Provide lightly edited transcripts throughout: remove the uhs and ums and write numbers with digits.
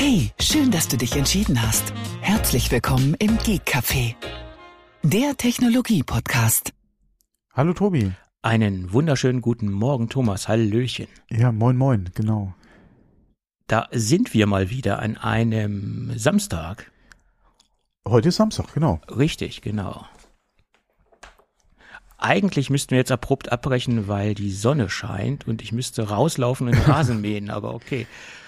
Hey, schön, dass du dich entschieden hast. Herzlich willkommen im Geek Café, der Technologie-Podcast. Hallo Tobi. Einen wunderschönen guten Morgen, Thomas. Hallöchen. Ja, moin moin, genau. Da sind wir mal wieder an einem Samstag. Heute ist Samstag, genau. Richtig, genau. Eigentlich müssten wir jetzt abrupt abbrechen, weil die Sonne scheint und ich müsste rauslaufen und den Rasen mähen, aber okay.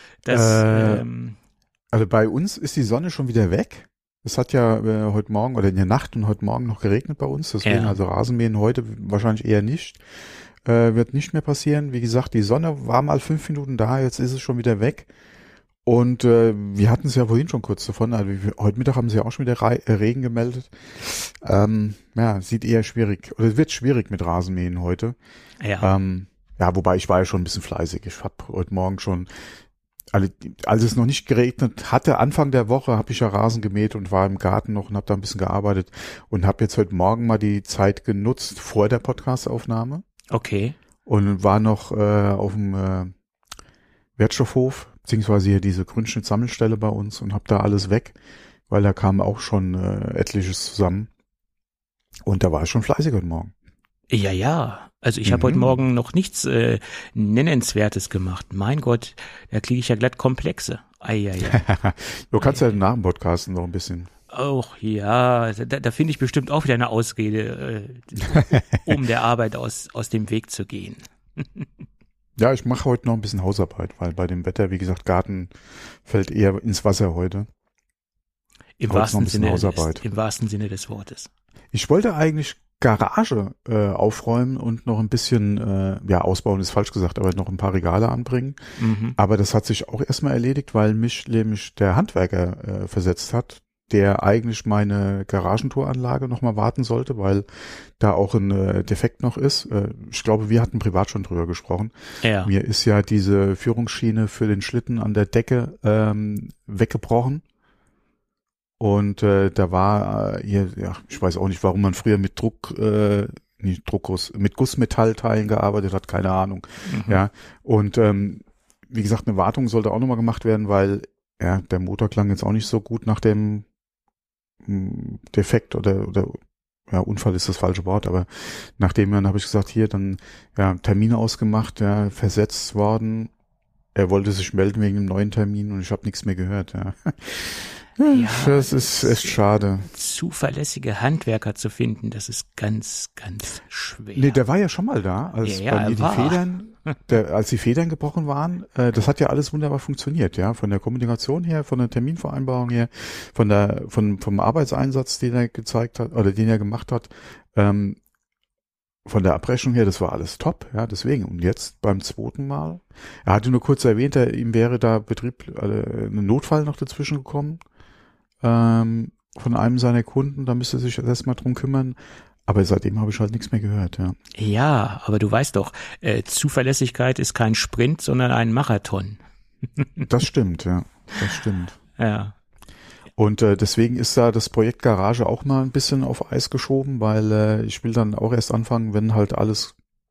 Also bei uns ist die Sonne schon wieder weg. Es hat ja heute Morgen oder in der Nacht und heute Morgen noch geregnet bei uns, deswegen Ja. also Rasenmähen heute wahrscheinlich eher nicht. Wird nicht mehr passieren. Wie gesagt, die Sonne war mal 5 Minuten da, jetzt ist es schon wieder weg. Und wir hatten es ja vorhin schon kurz davon, also heute Mittag haben sie ja auch schon wieder Regen gemeldet. Ja, sieht eher schwierig, oder es wird schwierig mit Rasenmähen heute. Ja. Ja, wobei ich war ja schon ein bisschen fleißig. Ich habe heute Morgen schon, als es noch nicht geregnet hatte, Anfang der Woche, habe ich ja Rasen gemäht und war im Garten noch und habe da ein bisschen gearbeitet und habe jetzt heute Morgen mal die Zeit genutzt vor der Podcast-Aufnahme Okay. und war noch auf dem Wertstoffhof, beziehungsweise hier diese Grünschnitt-Sammelstelle bei uns und habe da alles weg, weil da kam auch schon etliches zusammen. Und da war ich schon fleißig heute Morgen. Ja. Also ich habe heute Morgen noch nichts Nennenswertes gemacht. Mein Gott, da kriege ich ja glatt Komplexe. Du kannst ja nach dem Podcast noch ein bisschen. Och ja, da finde ich bestimmt auch wieder eine Ausrede, um der Arbeit aus dem Weg zu gehen. Ja, ich mache heute noch ein bisschen Hausarbeit, weil bei dem Wetter, wie gesagt, Garten fällt eher ins Wasser heute. Im Heute noch ein wahrsten bisschen Hausarbeit. Im wahrsten Sinne des Wortes. Ich wollte eigentlich Garage aufräumen und noch ein bisschen, ausbauen ist falsch gesagt, aber noch ein paar Regale anbringen. Mhm. Aber das hat sich auch erstmal erledigt, weil mich nämlich der Handwerker versetzt hat, der eigentlich meine Garagentoranlage nochmal warten sollte, weil da auch ein Defekt noch ist. Ich glaube, wir hatten privat schon drüber gesprochen. Ja. Mir ist ja diese Führungsschiene für den Schlitten an der Decke weggebrochen. Und da war hier, ich weiß auch nicht, warum man früher mit mit Gussmetallteilen gearbeitet hat, keine Ahnung. Mhm. Ja. Und wie gesagt, eine Wartung sollte auch nochmal gemacht werden, weil der Motor klang jetzt auch nicht so gut nach dem Defekt oder Unfall ist das falsche Wort, aber nachdem dann habe ich gesagt, hier dann Termine ausgemacht, versetzt worden. Er wollte sich melden wegen einem neuen Termin und ich habe nichts mehr gehört. Ja. Ja, das ist echt schade. Zuverlässige Handwerker zu finden, das ist ganz, ganz schwer. Nee, der war ja schon mal da, als bei mir als die Federn gebrochen waren. Das hat ja alles wunderbar funktioniert, ja, von der Kommunikation her, von der Terminvereinbarung her, vom Arbeitseinsatz, den er gezeigt hat oder den er gemacht hat, von der Abrechnung her, das war alles top, ja, deswegen. Und jetzt beim zweiten Mal, er hatte nur kurz erwähnt, ihm wäre da ein Notfall noch dazwischen gekommen, von einem seiner Kunden, da müsste er sich erstmal drum kümmern. Aber seitdem habe ich halt nichts mehr gehört, ja. Ja, aber du weißt doch, Zuverlässigkeit ist kein Sprint, sondern ein Marathon. Das stimmt, ja. Das stimmt. Ja. Und deswegen ist da das Projekt Garage auch mal ein bisschen auf Eis geschoben, weil ich will dann auch erst anfangen, wenn halt alles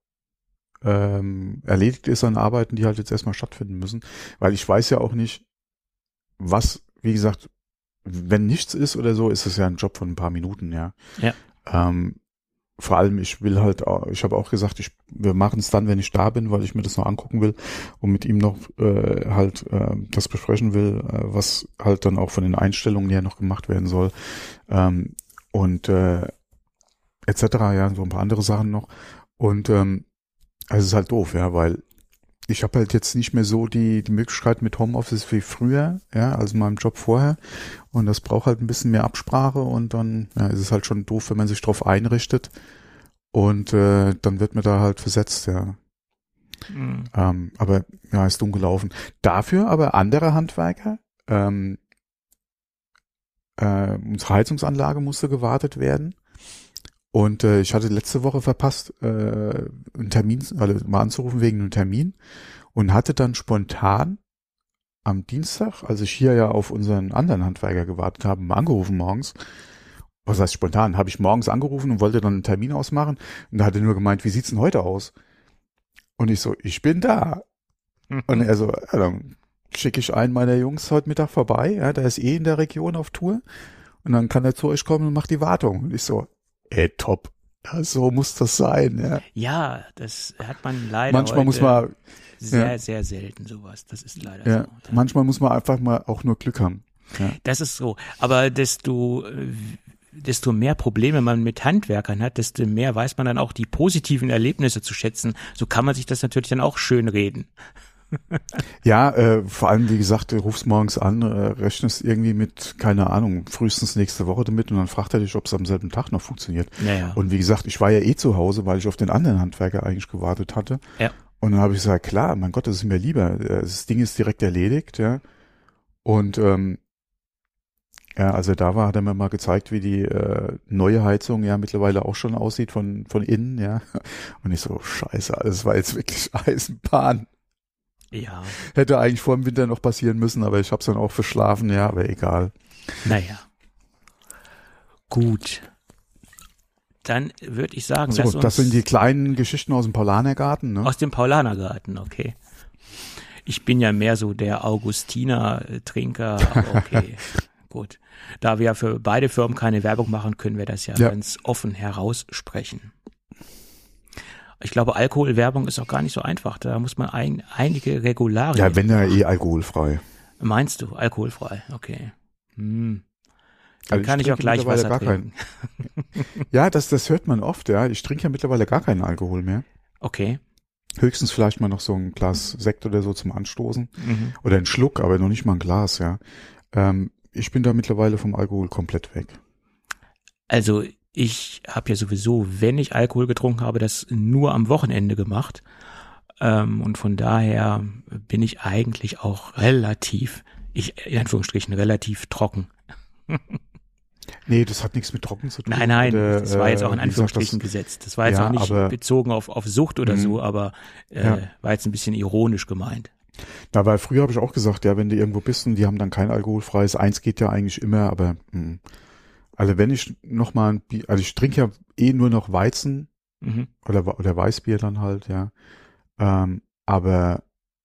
erledigt ist an Arbeiten, die halt jetzt erstmal stattfinden müssen. Weil ich weiß ja auch nicht, wie gesagt, wenn nichts ist oder so, ist es ja ein Job von ein paar Minuten, ja. Ja. Vor allem, ich habe auch gesagt, wir machen es dann, wenn ich da bin, weil ich mir das noch angucken will und mit ihm noch das besprechen will, was halt dann auch von den Einstellungen her noch gemacht werden soll und etc. Ja, so ein paar andere Sachen noch. Und also es ist halt doof, ja, weil ich habe halt jetzt nicht mehr so die Möglichkeit mit Homeoffice wie früher, ja, also meinem Job vorher. Und das braucht halt ein bisschen mehr Absprache und dann ist es halt schon doof, wenn man sich drauf einrichtet. Und dann wird man da halt versetzt, ja. Mhm. Aber ja, ist dumm gelaufen. Dafür aber andere Handwerker, unsere Heizungsanlage musste gewartet werden. Und ich hatte letzte Woche verpasst, einen Termin, also mal anzurufen wegen einem Termin und hatte dann spontan am Dienstag, als ich hier ja auf unseren anderen Handwerker gewartet habe, mal angerufen morgens. Was heißt spontan? Habe ich morgens angerufen und wollte dann einen Termin ausmachen und da hat er nur gemeint, wie sieht's denn heute aus? Und ich so, ich bin da. Und er so, ja, dann schicke ich einen meiner Jungs heute Mittag vorbei, ja, der ist in der Region auf Tour und dann kann er zu euch kommen und macht die Wartung. Und ich so, top, ja, so muss das sein, ja. Ja, das hat man leider Manchmal muss man sehr, sehr selten sowas. Das ist leider so. Ja. Manchmal muss man einfach mal auch nur Glück haben. Ja. Das ist so. Aber desto mehr Probleme man mit Handwerkern hat, desto mehr weiß man dann auch die positiven Erlebnisse zu schätzen. So kann man sich das natürlich dann auch schön reden. Ja, vor allem, wie gesagt, du rufst morgens an, rechnest irgendwie mit, keine Ahnung, frühestens nächste Woche damit und dann fragt er dich, ob es am selben Tag noch funktioniert. Ja. Und wie gesagt, ich war ja zu Hause, weil ich auf den anderen Handwerker eigentlich gewartet hatte. Ja. Und dann habe ich gesagt, klar, mein Gott, das ist mir lieber. Das Ding ist direkt erledigt, ja. Und als er da war, hat er mir mal gezeigt, wie die neue Heizung ja mittlerweile auch schon aussieht von innen, ja. Und ich so, scheiße, das war jetzt wirklich Eisenbahn. Ja. Hätte eigentlich vor dem Winter noch passieren müssen, aber ich habe es dann auch verschlafen, ja, aber egal. Naja. Gut. Dann würde ich sagen, so, das sind die kleinen Geschichten aus dem Paulanergarten, ne? Aus dem Paulanergarten, okay. Ich bin ja mehr so der Augustiner-Trinker, aber okay, gut. Da wir ja für beide Firmen keine Werbung machen, können wir das ja ganz offen heraussprechen. Ich glaube, Alkoholwerbung ist auch gar nicht so einfach. Da muss man einige Regularien. Ja, wenn ja alkoholfrei. Meinst du, alkoholfrei? Okay. Dann also kann ich auch gleich Wasser trinken. Ja, das hört man oft, ja. Ich trinke ja mittlerweile gar keinen Alkohol mehr. Okay. Höchstens vielleicht mal noch so ein Glas Sekt oder so zum Anstoßen. Oder einen Schluck, aber noch nicht mal ein Glas, ja. Ich bin da mittlerweile vom Alkohol komplett weg. Also ich habe ja sowieso, wenn ich Alkohol getrunken habe, das nur am Wochenende gemacht. Und von daher bin ich eigentlich auch relativ trocken. Nee, das hat nichts mit trocken zu tun. Nein, das war jetzt auch in Anführungsstrichen gesetzt. Das war jetzt auch nicht bezogen auf Sucht oder so, aber war jetzt ein bisschen ironisch gemeint. Na, weil früher habe ich auch gesagt, ja, wenn du irgendwo bist und die haben dann kein alkoholfreies, eins geht ja eigentlich immer, aber also wenn ich noch mal also ich trinke ja nur noch Weizen oder Weißbier dann halt, ja. Aber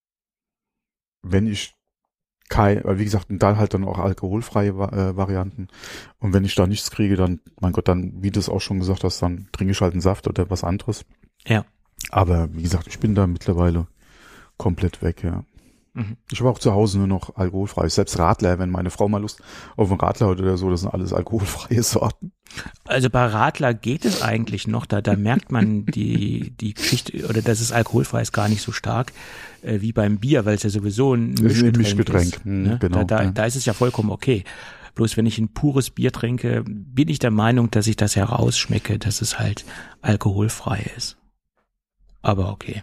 wenn ich wie gesagt, und da halt dann auch alkoholfreie Varianten. Und wenn ich da nichts kriege, dann, mein Gott, dann, wie du es auch schon gesagt hast, dann trinke ich halt einen Saft oder was anderes. Ja. Aber wie gesagt, ich bin da mittlerweile komplett weg, ja. Ich habe auch zu Hause nur noch alkoholfrei. Selbst Radler, wenn meine Frau mal Lust auf einen Radler hat oder so, das sind alles alkoholfreie Sorten. Also bei Radler geht es eigentlich noch, da merkt man die Geschichte, oder dass es alkoholfrei ist, gar nicht so stark wie beim Bier, weil es ja sowieso ein Mischgetränk ist. Ne? Genau. Da ist es ja vollkommen okay. Bloß wenn ich ein pures Bier trinke, bin ich der Meinung, dass ich das herausschmecke, dass es halt alkoholfrei ist. Aber okay.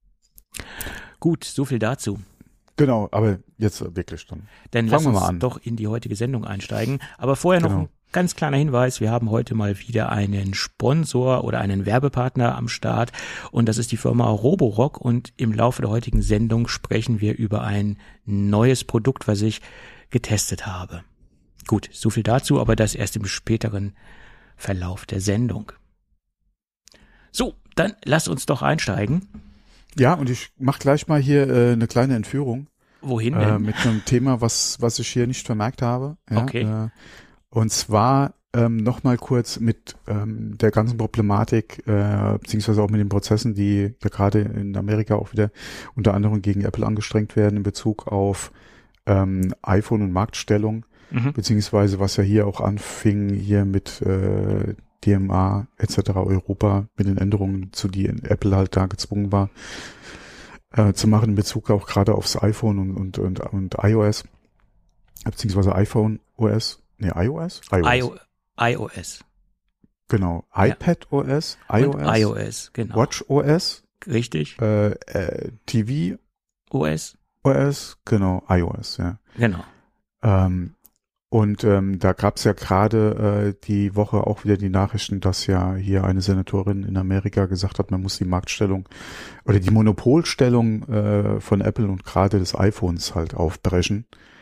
Gut, so viel dazu. Genau, aber jetzt wirklich dann. Dann lass uns doch in die heutige Sendung einsteigen. Aber vorher noch ein ganz kleiner Hinweis. Wir haben heute mal wieder einen Sponsor oder einen Werbepartner am Start. Und das ist die Firma Roborock. Und im Laufe der heutigen Sendung sprechen wir über ein neues Produkt, was ich getestet habe. Gut, so viel dazu, aber das erst im späteren Verlauf der Sendung. So, dann lass uns doch einsteigen. Ja, und ich mache gleich mal hier eine kleine Entführung. Wohin denn? Mit einem Thema, was ich hier nicht vermerkt habe. Ja, okay. Und zwar noch mal kurz mit der ganzen Problematik, beziehungsweise auch mit den Prozessen, die ja gerade in Amerika auch wieder unter anderem gegen Apple angestrengt werden in Bezug auf iPhone und Marktstellung, beziehungsweise was ja hier auch anfing, hier mit DMA etc. Europa mit den Änderungen, zu die Apple halt da gezwungen war zu machen in Bezug auch gerade aufs iPhone und iOS, beziehungsweise iPhone OS, iOS? iOS. Genau, iPad OS, iOS, und iOS, genau. Watch OS, richtig, TV OS, genau, iOS, ja. Genau. Und da gab's ja gerade die Woche auch wieder die Nachrichten, dass ja hier eine Senatorin in Amerika gesagt hat, man muss die Marktstellung oder die Monopolstellung von Apple und gerade des iPhones halt aufbrechen.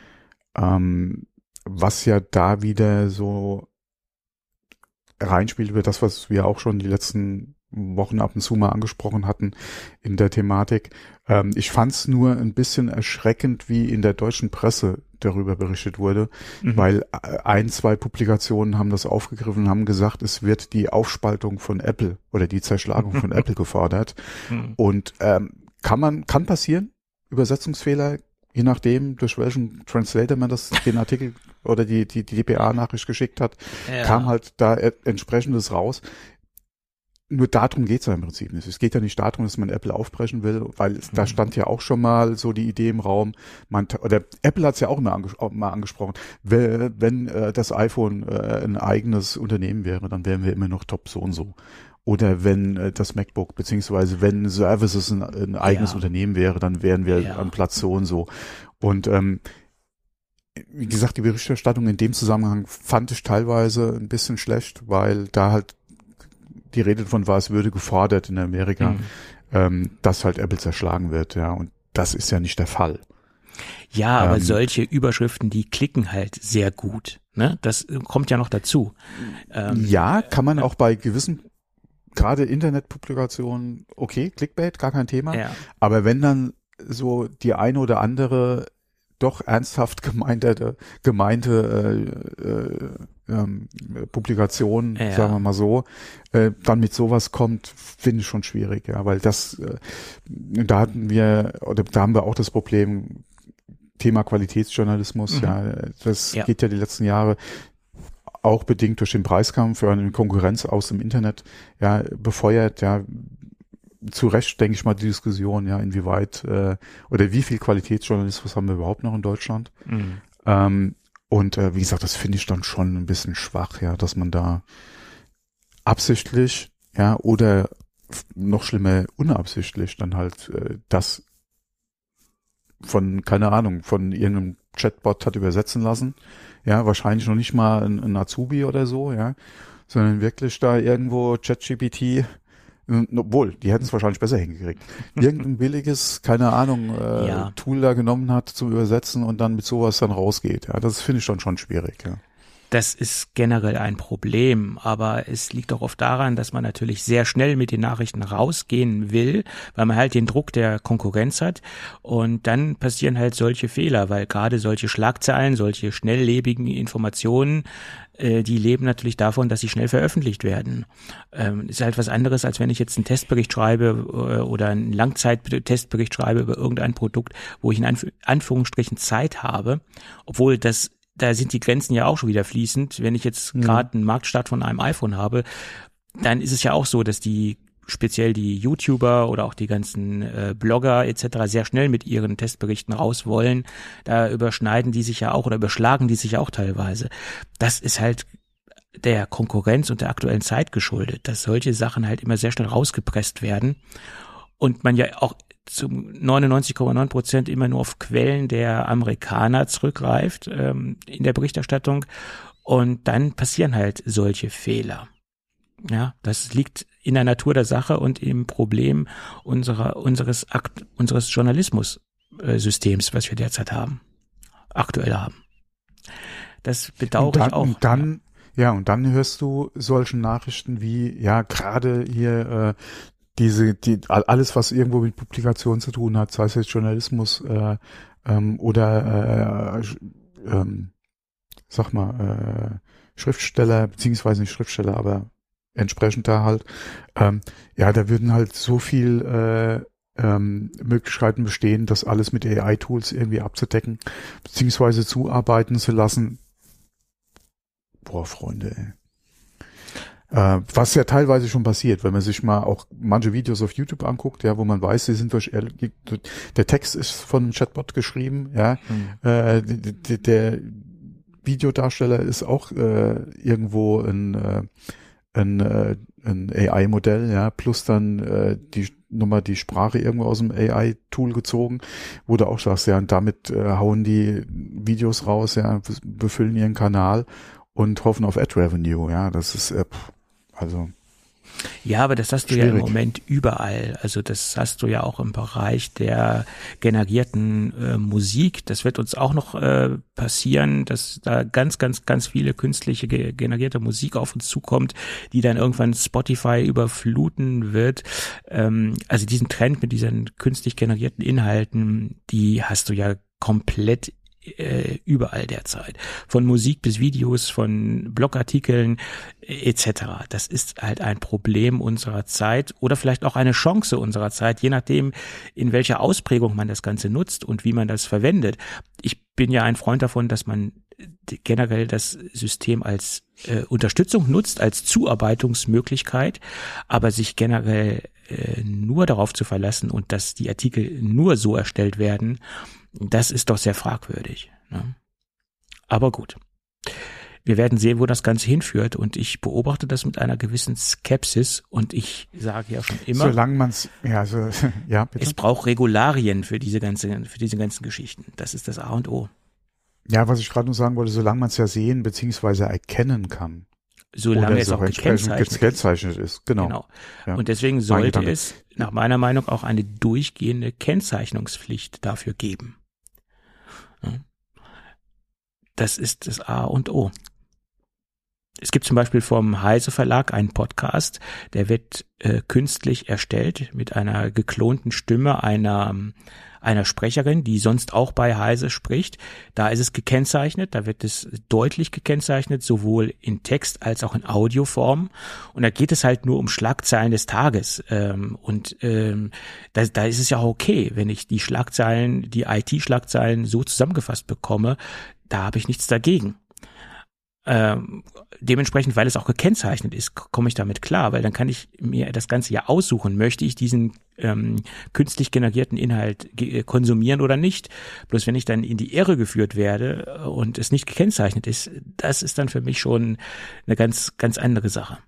Was ja da wieder so reinspielt, wird das, was wir auch schon die letzten Wochen ab und zu mal angesprochen hatten in der Thematik. Ich fand es nur ein bisschen erschreckend, wie in der deutschen Presse darüber berichtet wurde, weil 2 Publikationen haben das aufgegriffen und haben gesagt, es wird die Aufspaltung von Apple oder die Zerschlagung von Apple gefordert. Und kann passieren, Übersetzungsfehler, je nachdem, durch welchen Translator man den Artikel oder die DPA-Nachricht geschickt hat, kam halt da entsprechendes raus. Nur darum geht's ja im Prinzip nicht. Es geht ja nicht darum, dass man Apple aufbrechen will, weil da stand ja auch schon mal so die Idee im Raum, oder Apple hat's ja auch mal angesprochen, wenn das iPhone ein eigenes Unternehmen wäre, dann wären wir immer noch top so und so. Oder wenn das MacBook, beziehungsweise wenn Services ein eigenes Unternehmen wäre, dann wären wir an Platz so und so. Und wie gesagt, die Berichterstattung in dem Zusammenhang fand ich teilweise ein bisschen schlecht, weil da halt die Rede davon war, es würde gefordert in Amerika, dass halt Apple zerschlagen wird, ja, und das ist ja nicht der Fall. Ja, aber solche Überschriften, die klicken halt sehr gut, ne? Das kommt ja noch dazu. Ja, kann man auch bei gewissen, gerade Internetpublikationen, okay, Clickbait, gar kein Thema, aber wenn dann so die eine oder andere doch ernsthaft gemeinte Publikation, sagen wir mal so, dann mit sowas kommt, finde ich schon schwierig, ja, weil da haben wir auch das Problem, Thema Qualitätsjournalismus, das geht ja die letzten Jahre auch bedingt durch den Preiskampf für eine Konkurrenz aus dem Internet, befeuert, zu Recht, denke ich mal, die Diskussion, inwieweit oder wie viel Qualitätsjournalismus haben wir überhaupt noch in Deutschland? Und wie gesagt, das finde ich dann schon ein bisschen schwach, dass man da absichtlich, oder noch schlimmer unabsichtlich dann halt das von irgendeinem Chatbot hat übersetzen lassen, wahrscheinlich noch nicht mal ein Azubi oder so, sondern wirklich da irgendwo ChatGPT. Obwohl, die hätten es wahrscheinlich besser hingekriegt. Irgendein billiges, keine Ahnung, Tool da genommen hat zum Übersetzen und dann mit sowas dann rausgeht. Ja, das finde ich dann schon schwierig. Ja. Das ist generell ein Problem, aber es liegt auch oft daran, dass man natürlich sehr schnell mit den Nachrichten rausgehen will, weil man halt den Druck der Konkurrenz hat und dann passieren halt solche Fehler, weil gerade solche Schlagzeilen, solche schnelllebigen Informationen, die leben natürlich davon, dass sie schnell veröffentlicht werden. Ist halt was anderes, als wenn ich jetzt einen Testbericht schreibe oder einen Langzeit-Testbericht schreibe über irgendein Produkt, wo ich in Anführungsstrichen Zeit habe, obwohl da sind die Grenzen ja auch schon wieder fließend. Wenn ich jetzt gerade einen Marktstart von einem iPhone habe, dann ist es ja auch so, dass speziell die YouTuber oder auch die ganzen Blogger etc. sehr schnell mit ihren Testberichten raus wollen. Da überschneiden die sich ja auch oder überschlagen die sich auch teilweise. Das ist halt der Konkurrenz und der aktuellen Zeit geschuldet, dass solche Sachen halt immer sehr schnell rausgepresst werden und man ja auch zum 99,9% immer nur auf Quellen der Amerikaner zurückgreift in der Berichterstattung und dann passieren halt solche Fehler. Ja, das liegt in der Natur der Sache und im Problem unseres Journalismus-Systems, was wir derzeit aktuell haben. Das bedauere ich auch. Und dann hörst du solche Nachrichten wie, gerade hier alles, was irgendwo mit Publikation zu tun hat, sei es jetzt Journalismus oder Schriftsteller, beziehungsweise nicht Schriftsteller, aber entsprechend da halt, da würden halt so viel Möglichkeiten bestehen, das alles mit AI-Tools irgendwie abzudecken, beziehungsweise zuarbeiten zu lassen. Boah, Freunde, ey. Was ja teilweise schon passiert, wenn man sich mal auch manche Videos auf YouTube anguckt, wo man weiß, sie sind der Text ist von einem Chatbot geschrieben, der Videodarsteller ist auch irgendwo ein AI-Modell, plus dann die Sprache irgendwo aus dem AI-Tool gezogen, wo du auch sagst, und damit hauen die Videos raus, befüllen ihren Kanal und hoffen auf Ad-Revenue, das ist, Ja, aber das hast du ja im Moment überall. Also das hast du ja auch im Bereich der generierten Musik. Das wird uns auch noch passieren, dass da ganz, ganz, ganz viele künstliche generierte Musik auf uns zukommt, die dann irgendwann Spotify überfluten wird. Also diesen Trend mit diesen künstlich generierten Inhalten, die hast du ja komplett überall derzeit. Von Musik bis Videos, von Blogartikeln etc. Das ist halt ein Problem unserer Zeit oder vielleicht auch eine Chance unserer Zeit, je nachdem, in welcher Ausprägung man das Ganze nutzt und wie man das verwendet. Ich bin ja ein Freund davon, dass man generell das System als Unterstützung nutzt, als Zuarbeitungsmöglichkeit, aber sich generell nur darauf zu verlassen und dass die Artikel nur so erstellt werden, das ist doch sehr fragwürdig. Ne? Aber gut. Wir werden sehen, wo das Ganze hinführt und ich beobachte das mit einer gewissen Skepsis und ich sage ja schon immer, solange man's, ja, bitte. Es braucht Regularien für diese ganzen Geschichten. Das ist das A und O. Ja, was ich gerade nur sagen wollte, solange man es ja sehen bzw. erkennen kann. Solange es auch gekennzeichnet ist. Genau. Ja. Und deswegen sollte es nach meiner Meinung auch eine durchgehende Kennzeichnungspflicht dafür geben. Das ist das A und O. Es gibt zum Beispiel vom Heise Verlag einen Podcast, der wird künstlich erstellt mit einer geklonten Stimme einer Sprecherin, die sonst auch bei Heise spricht. Da ist es gekennzeichnet, da wird es deutlich gekennzeichnet, sowohl in Text als auch in Audioform. Und da geht es halt nur um Schlagzeilen des Tages. Da ist es ja auch okay, wenn ich die Schlagzeilen, die IT-Schlagzeilen so zusammengefasst bekomme, da habe ich nichts dagegen. Dementsprechend, weil es auch gekennzeichnet ist, komme ich damit klar, weil dann kann ich mir das Ganze ja aussuchen, möchte ich diesen künstlich generierten Inhalt konsumieren oder nicht. Bloß wenn ich dann in die Irre geführt werde und es nicht gekennzeichnet ist, das ist dann für mich schon eine ganz, ganz andere Sache.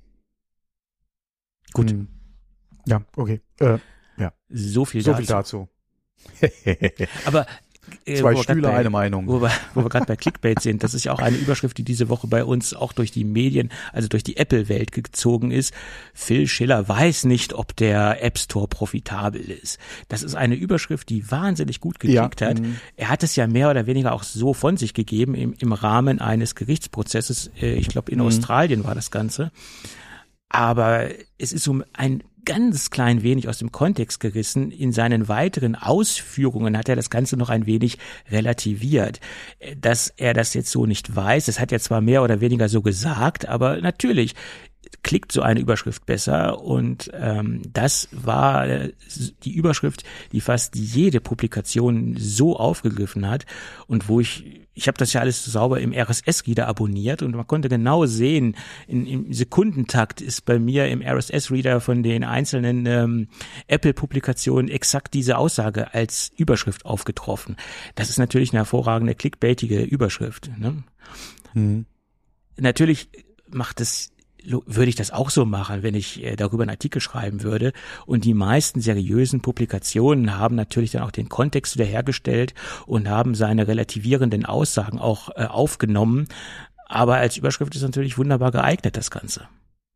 Gut. Ja, okay. Ja. So viel dazu. Aber Zwei Stühle, eine Meinung. Wo wir gerade bei Clickbait sind, das ist ja auch eine Überschrift, die diese Woche bei uns auch durch die Medien, also durch die Apple-Welt gezogen ist. Phil Schiller weiß nicht, ob der App Store profitabel ist. Das ist eine Überschrift, die wahnsinnig gut geklickt hat. Er hat es ja mehr oder weniger auch so von sich gegeben im Rahmen eines Gerichtsprozesses. Ich glaube, in Australien war das Ganze. Aber es ist um ein ganz klein wenig aus dem Kontext gerissen. In seinen weiteren Ausführungen hat er das Ganze noch ein wenig relativiert. Dass er das jetzt so nicht weiß, das hat er zwar mehr oder weniger so gesagt, aber natürlich klickt so eine Überschrift besser und das war die Überschrift, die fast jede Publikation so aufgegriffen hat und wo ich habe das ja alles sauber im RSS-Reader abonniert und man konnte genau sehen, im Sekundentakt ist bei mir im RSS-Reader von den einzelnen Apple-Publikationen exakt diese Aussage als Überschrift aufgetroffen. Das ist natürlich eine hervorragende clickbaitige Überschrift. Ne? Natürlich würde ich das auch so machen, wenn ich darüber einen Artikel schreiben würde. Und die meisten seriösen Publikationen haben natürlich dann auch den Kontext wiederhergestellt und haben seine relativierenden Aussagen auch aufgenommen. Aber als Überschrift ist natürlich wunderbar geeignet, das Ganze.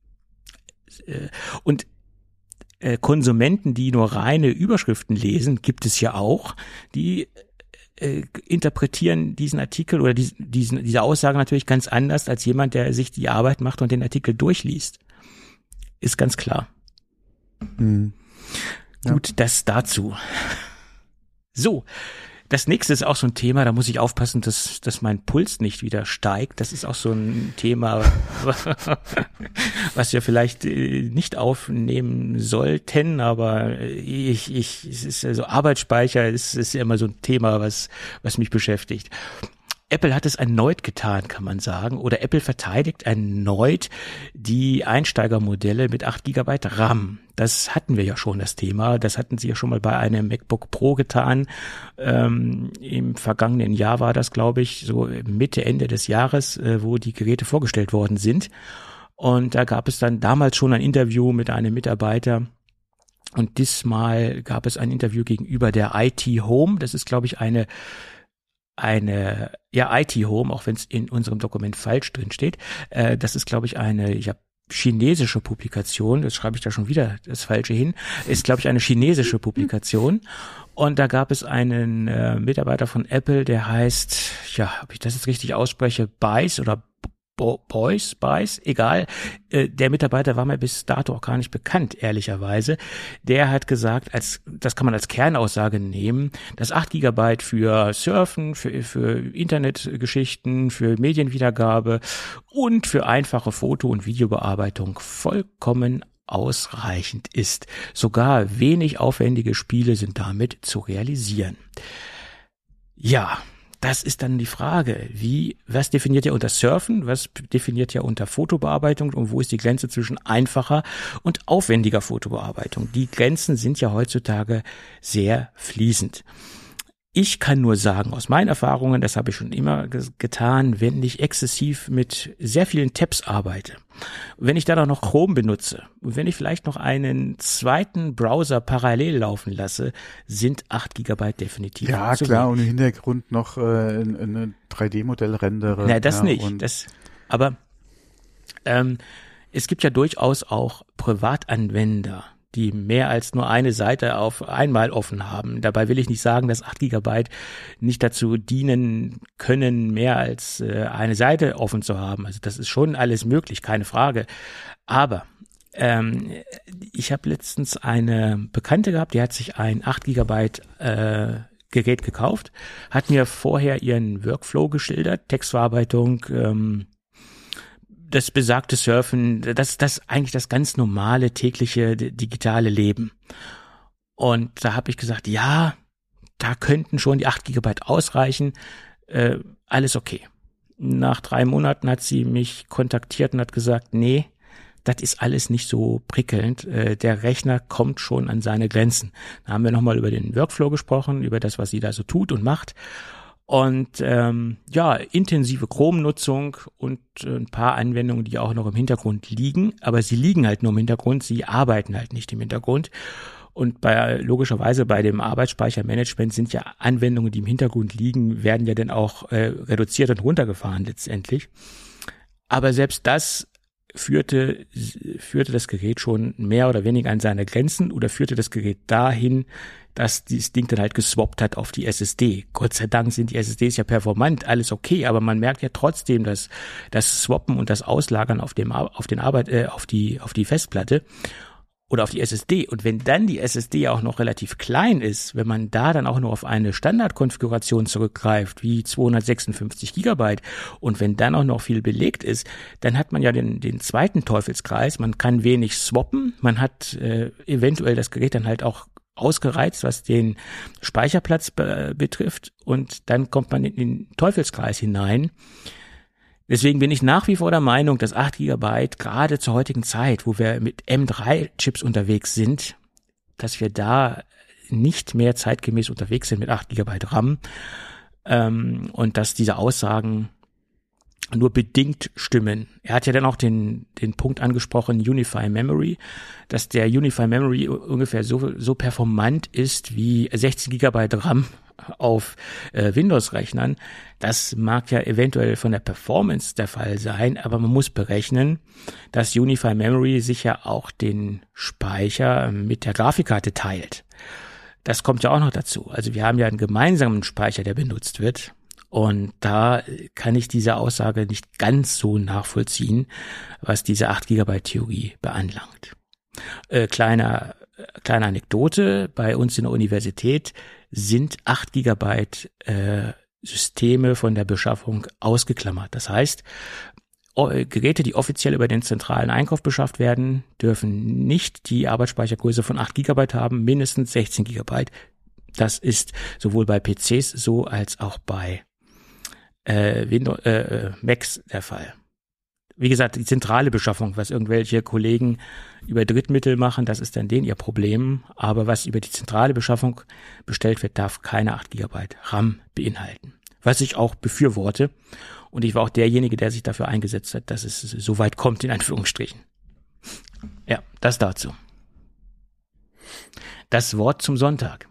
Und Konsumenten, die nur reine Überschriften lesen, gibt es ja auch, die interpretieren diesen Artikel oder diese Aussage natürlich ganz anders als jemand, der sich die Arbeit macht und den Artikel durchliest. Ist ganz klar. Ja. Gut, das dazu. So, das nächste ist auch so ein Thema, da muss ich aufpassen, dass mein Puls nicht wieder steigt. Das ist auch so ein Thema, was wir vielleicht nicht aufnehmen sollten, aber es ist also Arbeitsspeicher, es ist immer so ein Thema, was mich beschäftigt. Apple hat es erneut getan, kann man sagen, oder Apple verteidigt erneut die Einsteigermodelle mit 8 GB RAM. Das hatten wir ja schon, das Thema. Das hatten sie ja schon mal bei einem MacBook Pro getan. Im vergangenen Jahr war das, glaube ich, so Mitte, Ende des Jahres, wo die Geräte vorgestellt worden sind. Und da gab es dann damals schon ein Interview mit einem Mitarbeiter. Und diesmal gab es ein Interview gegenüber der IT Home. Das ist, glaube ich, eine IT Home, auch wenn es in unserem Dokument falsch drin steht. Das ist, glaube ich, eine chinesische Publikation, das schreibe ich da schon wieder das Falsche hin, ist, glaube ich, eine chinesische Publikation. Und da gab es einen Mitarbeiter von Apple, der heißt, ja, ob ich das jetzt richtig ausspreche, Bice oder Bice, egal. Der Mitarbeiter war mir bis dato auch gar nicht bekannt, ehrlicherweise. Der hat gesagt, das kann man als Kernaussage nehmen, dass 8 Gigabyte für Surfen, für Internetgeschichten, für Medienwiedergabe und für einfache Foto- und Videobearbeitung vollkommen ausreichend ist. Sogar wenig aufwendige Spiele sind damit zu realisieren. Ja, das ist dann die Frage, was definiert ihr unter Surfen, was definiert ihr unter Fotobearbeitung und wo ist die Grenze zwischen einfacher und aufwendiger Fotobearbeitung? Die Grenzen sind ja heutzutage sehr fließend. Ich kann nur sagen, aus meinen Erfahrungen, das habe ich schon immer getan, wenn ich exzessiv mit sehr vielen Tabs arbeite, wenn ich dann auch noch Chrome benutze und wenn ich vielleicht noch einen zweiten Browser parallel laufen lasse, sind 8 Gigabyte definitiv ja, zu klar, wenig. und im Hintergrund noch ein 3D-Modell rendere. Na, das ja, nicht. Aber es gibt ja durchaus auch Privatanwender, die mehr als nur eine Seite auf einmal offen haben. Dabei will ich nicht sagen, dass 8 Gigabyte nicht dazu dienen können, mehr als eine Seite offen zu haben. Also das ist schon alles möglich, keine Frage. Aber ich habe letztens eine Bekannte gehabt, die hat sich ein 8 Gigabyte Gerät gekauft, hat mir vorher ihren Workflow geschildert, Textverarbeitung, das besagte Surfen, das eigentlich das ganz normale tägliche digitale Leben. Und da habe ich gesagt, ja, da könnten schon die 8 Gigabyte ausreichen, alles okay. Nach 3 Monaten hat sie mich kontaktiert und hat gesagt, nee, das ist alles nicht so prickelnd. Der Rechner kommt schon an seine Grenzen. Da haben wir nochmal über den Workflow gesprochen, über das, was sie da so tut und macht. Und intensive Chrome-Nutzung und ein paar Anwendungen, die auch noch im Hintergrund liegen. Aber sie liegen halt nur im Hintergrund, sie arbeiten halt nicht im Hintergrund. Und logischerweise bei dem Arbeitsspeichermanagement sind ja Anwendungen, die im Hintergrund liegen, werden ja dann auch reduziert und runtergefahren letztendlich. Aber selbst das führte das Gerät schon mehr oder weniger an seine Grenzen oder führte das Gerät dahin, dass dieses Ding dann halt geswappt hat auf die SSD. Gott sei Dank sind die SSDs ja performant, alles okay, aber man merkt ja trotzdem, dass das Swappen und das Auslagern auf die Festplatte oder auf die SSD. Und wenn dann die SSD auch noch relativ klein ist, wenn man da dann auch nur auf eine Standardkonfiguration zurückgreift, wie 256 Gigabyte, und wenn dann auch noch viel belegt ist, dann hat man ja den zweiten Teufelskreis. Man kann wenig swappen, man hat eventuell das Gerät dann halt auch ausgereizt, was den Speicherplatz betrifft, und dann kommt man in den Teufelskreis hinein. Deswegen bin ich nach wie vor der Meinung, dass 8 Gigabyte gerade zur heutigen Zeit, wo wir mit M3-Chips unterwegs sind, dass wir da nicht mehr zeitgemäß unterwegs sind mit 8 Gigabyte RAM, und dass diese Aussagen nur bedingt stimmen. Er hat ja dann auch den Punkt angesprochen, Unify Memory, dass der Unify Memory ungefähr so performant ist wie 16 Gigabyte RAM auf Windows-Rechnern. Das mag ja eventuell von der Performance der Fall sein, aber man muss berechnen, dass Unify Memory sich ja auch den Speicher mit der Grafikkarte teilt. Das kommt ja auch noch dazu. Also wir haben ja einen gemeinsamen Speicher, der benutzt wird. Und da kann ich diese Aussage nicht ganz so nachvollziehen, was diese 8 Gigabyte Theorie beanlangt. Kleine Anekdote, bei uns in der Universität sind 8 Gigabyte Systeme von der Beschaffung ausgeklammert. Das heißt, Geräte, die offiziell über den zentralen Einkauf beschafft werden, dürfen nicht die Arbeitsspeichergröße von 8 Gigabyte haben, mindestens 16 Gigabyte. Das ist sowohl bei PCs so als auch bei Macs der Fall. Wie gesagt, die zentrale Beschaffung, was irgendwelche Kollegen über Drittmittel machen, das ist dann denen ihr Problem. Aber was über die zentrale Beschaffung bestellt wird, darf keine 8 Gigabyte RAM beinhalten. Was ich auch befürworte. Und ich war auch derjenige, der sich dafür eingesetzt hat, dass es so weit kommt, in Anführungsstrichen. Ja, das dazu. Das Wort zum Sonntag.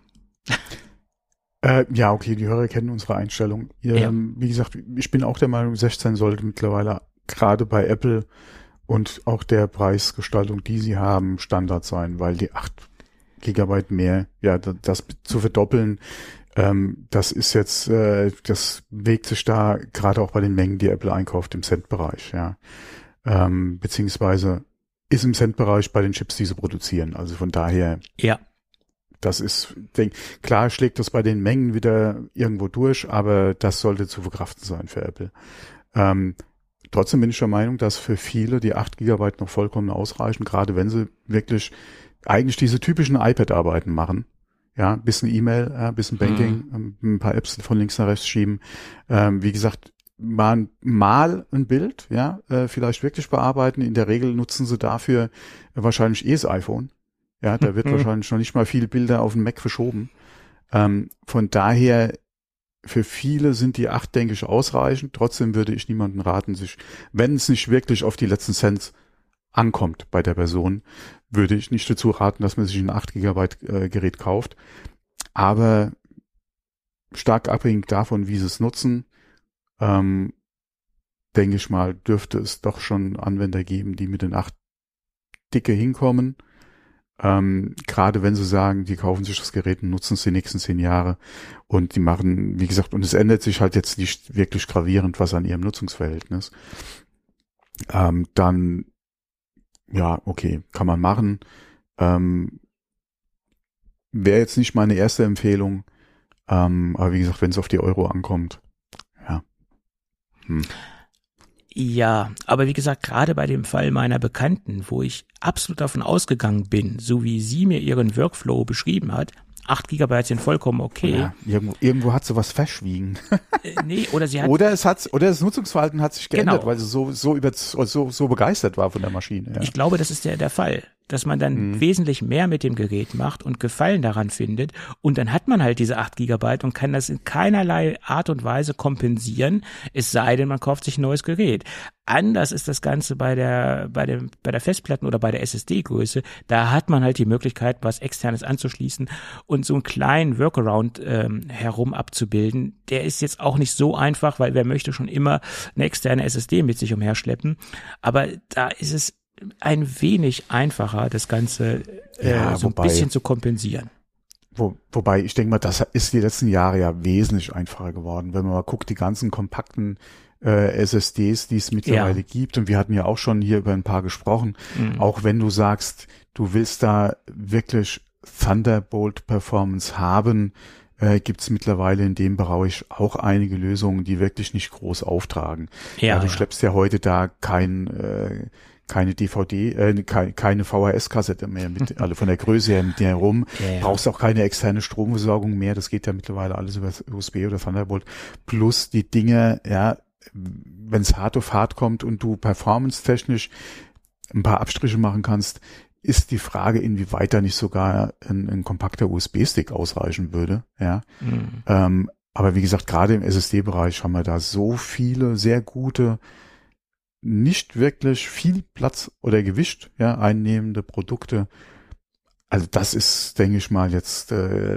Ja, okay, die Hörer kennen unsere Einstellung. Wie gesagt, ich bin auch der Meinung, 16 sollte mittlerweile gerade bei Apple und auch der Preisgestaltung, die sie haben, Standard sein, weil die 8 Gigabyte mehr, ja, das zu verdoppeln, das ist jetzt, das bewegt sich da gerade auch bei den Mengen, die Apple einkauft, im Cent-Bereich, ja. Beziehungsweise ist im Cent-Bereich bei den Chips, die sie produzieren. Also von daher, ja, das ist, klar schlägt das bei den Mengen wieder irgendwo durch, aber das sollte zu verkraften sein für Apple. Trotzdem bin ich der Meinung, dass für viele die 8 Gigabyte noch vollkommen ausreichen, gerade wenn sie wirklich eigentlich diese typischen iPad-Arbeiten machen. Ja, bisschen E-Mail, bisschen Banking, ein paar Apps von links nach rechts schieben. Wie gesagt, mal ein Bild, ja, vielleicht wirklich bearbeiten. In der Regel nutzen sie dafür wahrscheinlich das iPhone. Ja, da wird wahrscheinlich noch nicht mal viele Bilder auf den Mac verschoben. Von daher, für viele sind die 8, denke ich, ausreichend. Trotzdem würde ich niemandem raten, sich, wenn es nicht wirklich auf die letzten Cent ankommt bei der Person, würde ich nicht dazu raten, dass man sich ein 8 Gigabyte Gerät kauft. Aber stark abhängig davon, wie sie es nutzen, denke ich mal, dürfte es doch schon Anwender geben, die mit den 8 dicke hinkommen. Gerade wenn sie sagen, die kaufen sich das Gerät und nutzen es die nächsten 10 Jahre und die machen, wie gesagt, und es ändert sich halt jetzt nicht wirklich gravierend was an ihrem Nutzungsverhältnis, dann ja, okay, kann man machen. Wäre jetzt nicht meine erste Empfehlung, aber wie gesagt, wenn es auf die Euro ankommt, ja. Ja, aber wie gesagt, gerade bei dem Fall meiner Bekannten, wo ich absolut davon ausgegangen bin, so wie sie mir ihren Workflow beschrieben hat, 8 Gigabyte sind vollkommen okay. Ja, irgendwo hat sie was verschwiegen. Nee, oder sie hat. Oder das Nutzungsverhalten hat sich geändert, Genau. weil sie so begeistert war von der Maschine. Ja. Ich glaube, das ist der Fall, dass man dann wesentlich mehr mit dem Gerät macht und Gefallen daran findet und dann hat man halt diese 8 Gigabyte und kann das in keinerlei Art und Weise kompensieren, es sei denn, man kauft sich ein neues Gerät. Anders ist das Ganze bei der Festplatten- oder bei der SSD-Größe. Da hat man halt die Möglichkeit, was Externes anzuschließen und so einen kleinen Workaround herum abzubilden. Der ist jetzt auch nicht so einfach, weil wer möchte schon immer eine externe SSD mit sich umherschleppen. Aber da ist es ein wenig einfacher, das Ganze so ein bisschen zu kompensieren. Wobei, ich denke mal, das ist die letzten Jahre ja wesentlich einfacher geworden. Wenn man mal guckt, die ganzen kompakten SSDs, die es mittlerweile gibt, und wir hatten ja auch schon hier über ein paar gesprochen, auch wenn du sagst, du willst da wirklich Thunderbolt-Performance haben, gibt es mittlerweile in dem Bereich auch einige Lösungen, die wirklich nicht groß auftragen. Du schleppst ja heute da keine DVD, keine VHS-Kassette mehr mit, alle von der Größe her mit dir herum. Brauchst auch keine externe Stromversorgung mehr. Das geht ja mittlerweile alles über USB oder Thunderbolt. Plus die Dinge, ja, wenn es hart auf hart kommt und du performance-technisch ein paar Abstriche machen kannst, ist die Frage, inwieweit da nicht sogar ein kompakter USB-Stick ausreichen würde. Ja. Aber wie gesagt, gerade im SSD-Bereich haben wir da so viele sehr gute, nicht wirklich viel Platz oder Gewicht einnehmende Produkte. Also das ist, denke ich mal, jetzt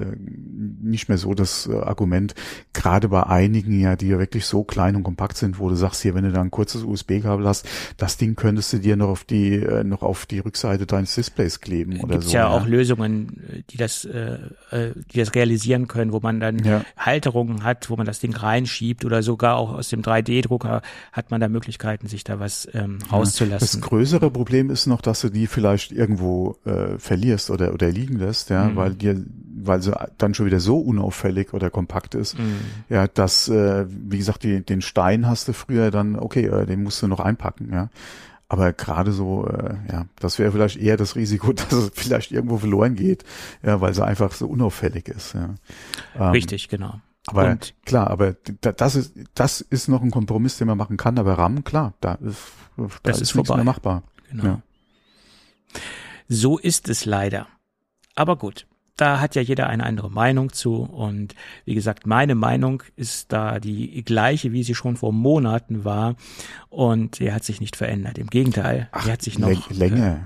nicht mehr so das Argument, gerade bei einigen die ja wirklich so klein und kompakt sind, wo du sagst, hier, wenn du da ein kurzes USB-Kabel hast, das Ding könntest du dir noch auf die Rückseite deines Displays kleben oder so. Gibt's ja auch Lösungen, die das realisieren können, wo man dann Halterungen hat, wo man das Ding reinschiebt oder sogar auch aus dem 3D-Drucker hat man da Möglichkeiten, sich da was rauszulassen. Das größere Problem ist noch, dass du die vielleicht irgendwo verlierst oder liegen lässt, weil sie dann schon wieder so unauffällig oder kompakt ist, dass, wie gesagt, den Stein hast du früher dann, okay, den musst du noch einpacken, ja. Aber gerade so, das wäre vielleicht eher das Risiko, dass es vielleicht irgendwo verloren geht, weil sie einfach so unauffällig ist, ja. Richtig, genau. Aber klar, aber das ist noch ein Kompromiss, den man machen kann, aber RAM, klar, da ist nichts vorbei. mehr machbar. Genau. Ja. So ist es leider. Aber gut, da hat ja jeder eine andere Meinung zu und wie gesagt, meine Meinung ist da die gleiche, wie sie schon vor Monaten war und die hat sich nicht verändert. Im Gegenteil, die hat sich noch länger.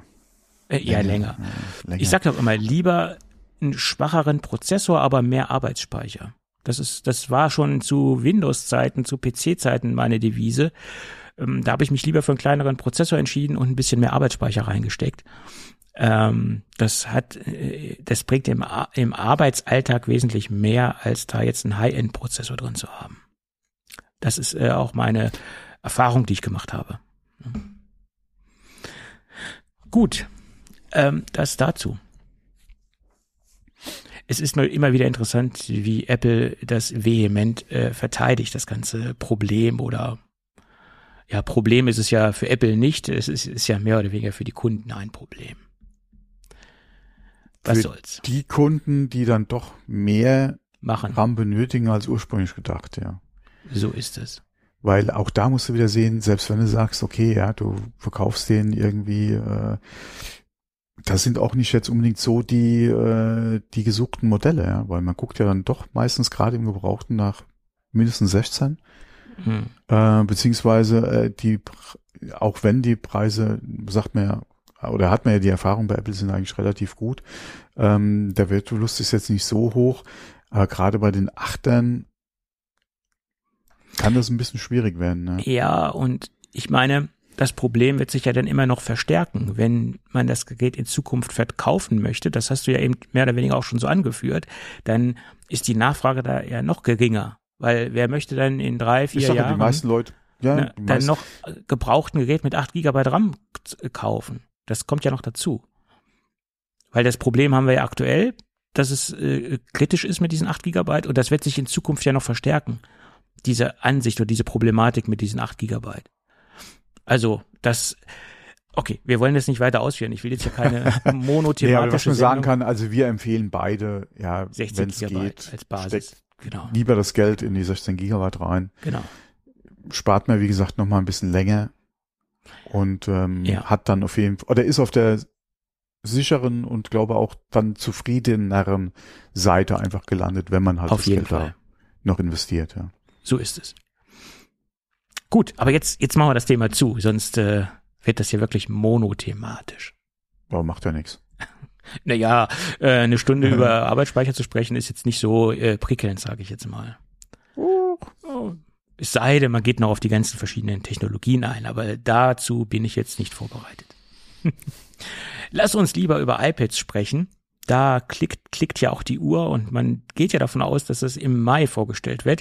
Länger. Ich sage doch immer, lieber einen schwacheren Prozessor, aber mehr Arbeitsspeicher. Das war schon zu Windows-Zeiten, zu PC-Zeiten meine Devise. Da habe ich mich lieber für einen kleineren Prozessor entschieden und ein bisschen mehr Arbeitsspeicher reingesteckt. Das bringt im Arbeitsalltag wesentlich mehr, als da jetzt ein High-End-Prozessor drin zu haben. Das ist auch meine Erfahrung, die ich gemacht habe. Gut, das dazu. Es ist nur immer wieder interessant, wie Apple das vehement verteidigt, das ganze Problem oder ja, Problem ist es ja für Apple nicht, es ist ja mehr oder weniger für die Kunden ein Problem. Was soll's? Die Kunden, die dann doch mehr machen RAM benötigen als ursprünglich gedacht, ja. So ist es. Weil auch da musst du wieder sehen, selbst wenn du sagst, okay, ja, du verkaufst den irgendwie, das sind auch nicht jetzt unbedingt so die gesuchten Modelle, ja, weil man guckt ja dann doch meistens gerade im Gebrauchten nach mindestens 16. Beziehungsweise auch wenn die Preise, sagt man ja, oder hat man ja die Erfahrung bei Apple, sind eigentlich relativ gut. Der Wertverlust ist jetzt nicht so hoch, aber gerade bei den 8ern kann das ein bisschen schwierig werden. Ne? Ja, und ich meine, das Problem wird sich ja dann immer noch verstärken, wenn man das Gerät in Zukunft verkaufen möchte. Das hast du ja eben mehr oder weniger auch schon so angeführt. Dann ist die Nachfrage da ja noch geringer. Weil wer möchte dann in 3-4 Jahren die meisten Leute, dann noch gebrauchten Gerät mit 8 GB RAM kaufen? Das kommt ja noch dazu. Weil das Problem haben wir ja aktuell, dass es kritisch ist mit diesen 8 GB und das wird sich in Zukunft ja noch verstärken. Diese Ansicht oder diese Problematik mit diesen 8 GB. Also okay, wir wollen das nicht weiter ausführen. Ich will jetzt ja keine monothematische ja, was man sagen kann, also wir empfehlen beide, ja, 16 wenn es GB geht, als Basis. Genau. Lieber das Geld in die 16 Gigabyte rein. Genau. Spart mir, wie gesagt, noch mal ein bisschen länger und hat dann auf jeden Fall, oder ist auf der sicheren und glaube auch dann zufriedeneren Seite einfach gelandet, wenn man halt auf das jeden Geld Fall noch investiert. Ja. So ist es. Gut, aber jetzt machen wir das Thema zu, sonst wird das hier wirklich monothematisch. Aber macht ja nichts. Naja, eine Stunde über Arbeitsspeicher zu sprechen, ist jetzt nicht so prickelnd, sage ich jetzt mal. Es sei denn, man geht noch auf die ganzen verschiedenen Technologien ein, aber dazu bin ich jetzt nicht vorbereitet. Lass uns lieber über iPads sprechen. Da klickt ja auch die Uhr und man geht ja davon aus, dass es im Mai vorgestellt wird.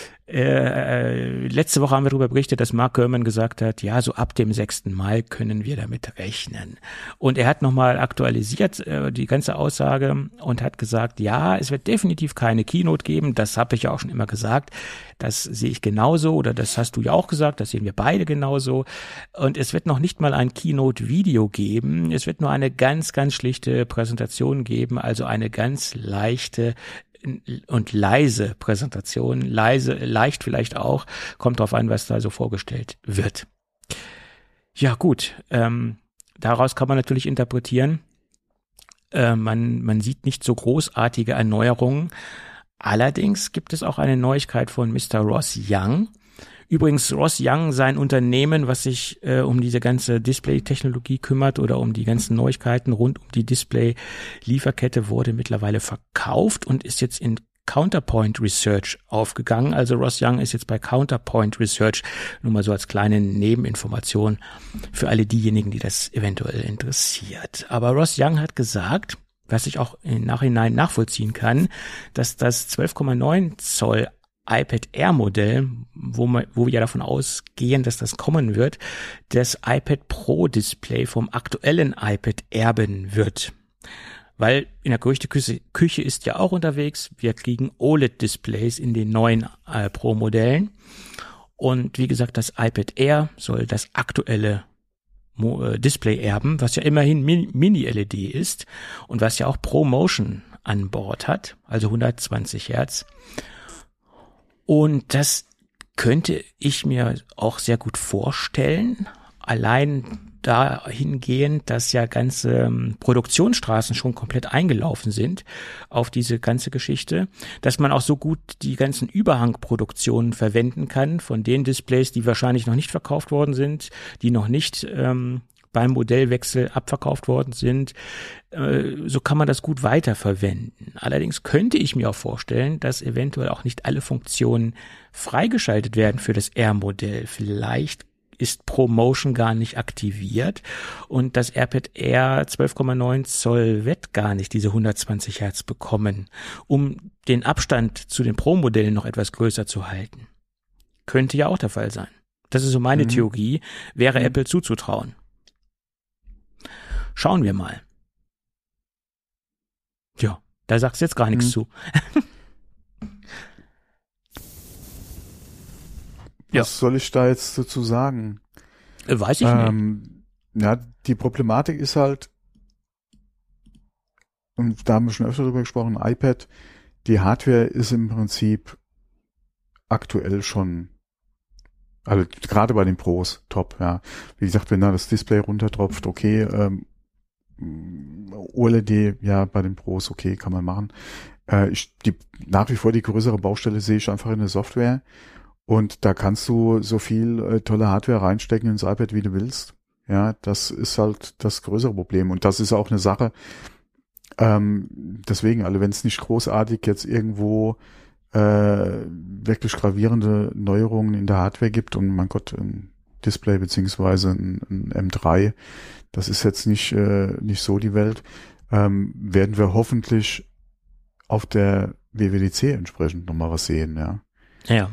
Letzte Woche haben wir darüber berichtet, dass Mark Gurman gesagt hat, ja, so ab dem 6. Mai können wir damit rechnen. Und er hat nochmal aktualisiert die ganze Aussage und hat gesagt, ja, es wird definitiv keine Keynote geben. Das habe ich ja auch schon immer gesagt. Das sehe ich genauso oder das hast du ja auch gesagt. Das sehen wir beide genauso. Und es wird noch nicht mal ein Keynote-Video geben. Es wird nur eine ganz, ganz schlichte Präsentation geben, also eine ganz leichte und leise Präsentation, leicht vielleicht auch, kommt drauf an, was da so vorgestellt wird. Ja gut, daraus kann man natürlich interpretieren, man sieht nicht so großartige Erneuerungen, allerdings gibt es auch eine Neuigkeit von Mr. Ross Young. Übrigens, Ross Young, sein Unternehmen, was sich um diese ganze Display-Technologie kümmert oder um die ganzen Neuigkeiten rund um die Display-Lieferkette, wurde mittlerweile verkauft und ist jetzt in Counterpoint Research aufgegangen. Also Ross Young ist jetzt bei Counterpoint Research, nur mal so als kleine Nebeninformation für alle diejenigen, die das eventuell interessiert. Aber Ross Young hat gesagt, was ich auch im Nachhinein nachvollziehen kann, dass das 12,9 Zoll iPad Air Modell, wo wir ja davon ausgehen, dass das kommen wird, das iPad Pro Display vom aktuellen iPad erben wird. Weil in der Gerüchteküche ist ja auch unterwegs, wir kriegen OLED-Displays in den neuen Pro-Modellen. Und wie gesagt, das iPad Air soll das aktuelle Display erben, was ja immerhin Mini-LED ist und was ja auch ProMotion an Bord hat, also 120 Hertz. Und das könnte ich mir auch sehr gut vorstellen, allein dahingehend, dass ja ganze Produktionsstraßen schon komplett eingelaufen sind auf diese ganze Geschichte, dass man auch so gut die ganzen Überhangproduktionen verwenden kann von den Displays, die wahrscheinlich noch nicht verkauft worden sind, die noch nicht beim Modellwechsel abverkauft worden sind, so kann man das gut weiterverwenden. Allerdings könnte ich mir auch vorstellen, dass eventuell auch nicht alle Funktionen freigeschaltet werden für das R-Modell. Vielleicht ist ProMotion gar nicht aktiviert und das AirPad Air 12,9 Zoll wird gar nicht diese 120 Hertz bekommen, um den Abstand zu den Pro-Modellen noch etwas größer zu halten. Könnte ja auch der Fall sein. Das ist so meine Theorie, wäre Apple zuzutrauen. Schauen wir mal. Ja, da sagst du jetzt gar nichts zu. Was soll ich da jetzt dazu sagen? Weiß ich nicht. Ja, die Problematik ist halt, und da haben wir schon öfter drüber gesprochen, iPad, die Hardware ist im Prinzip aktuell schon, also gerade bei den Pros, top, ja. Wie gesagt, wenn da das Display runtertropft, okay, OLED, ja, bei den Pros, okay, kann man machen. Nach wie vor die größere Baustelle sehe ich einfach in der Software. Und da kannst du so viel tolle Hardware reinstecken ins iPad, wie du willst. Ja, das ist halt das größere Problem. Und das ist auch eine Sache, deswegen, also wenn es nicht großartig jetzt irgendwo wirklich gravierende Neuerungen in der Hardware gibt und mein Gott, ein Display beziehungsweise ein M3, das ist jetzt nicht so die Welt, werden wir hoffentlich auf der WWDC entsprechend nochmal was sehen, ja. Ja.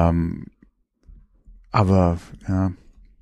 Aber ja,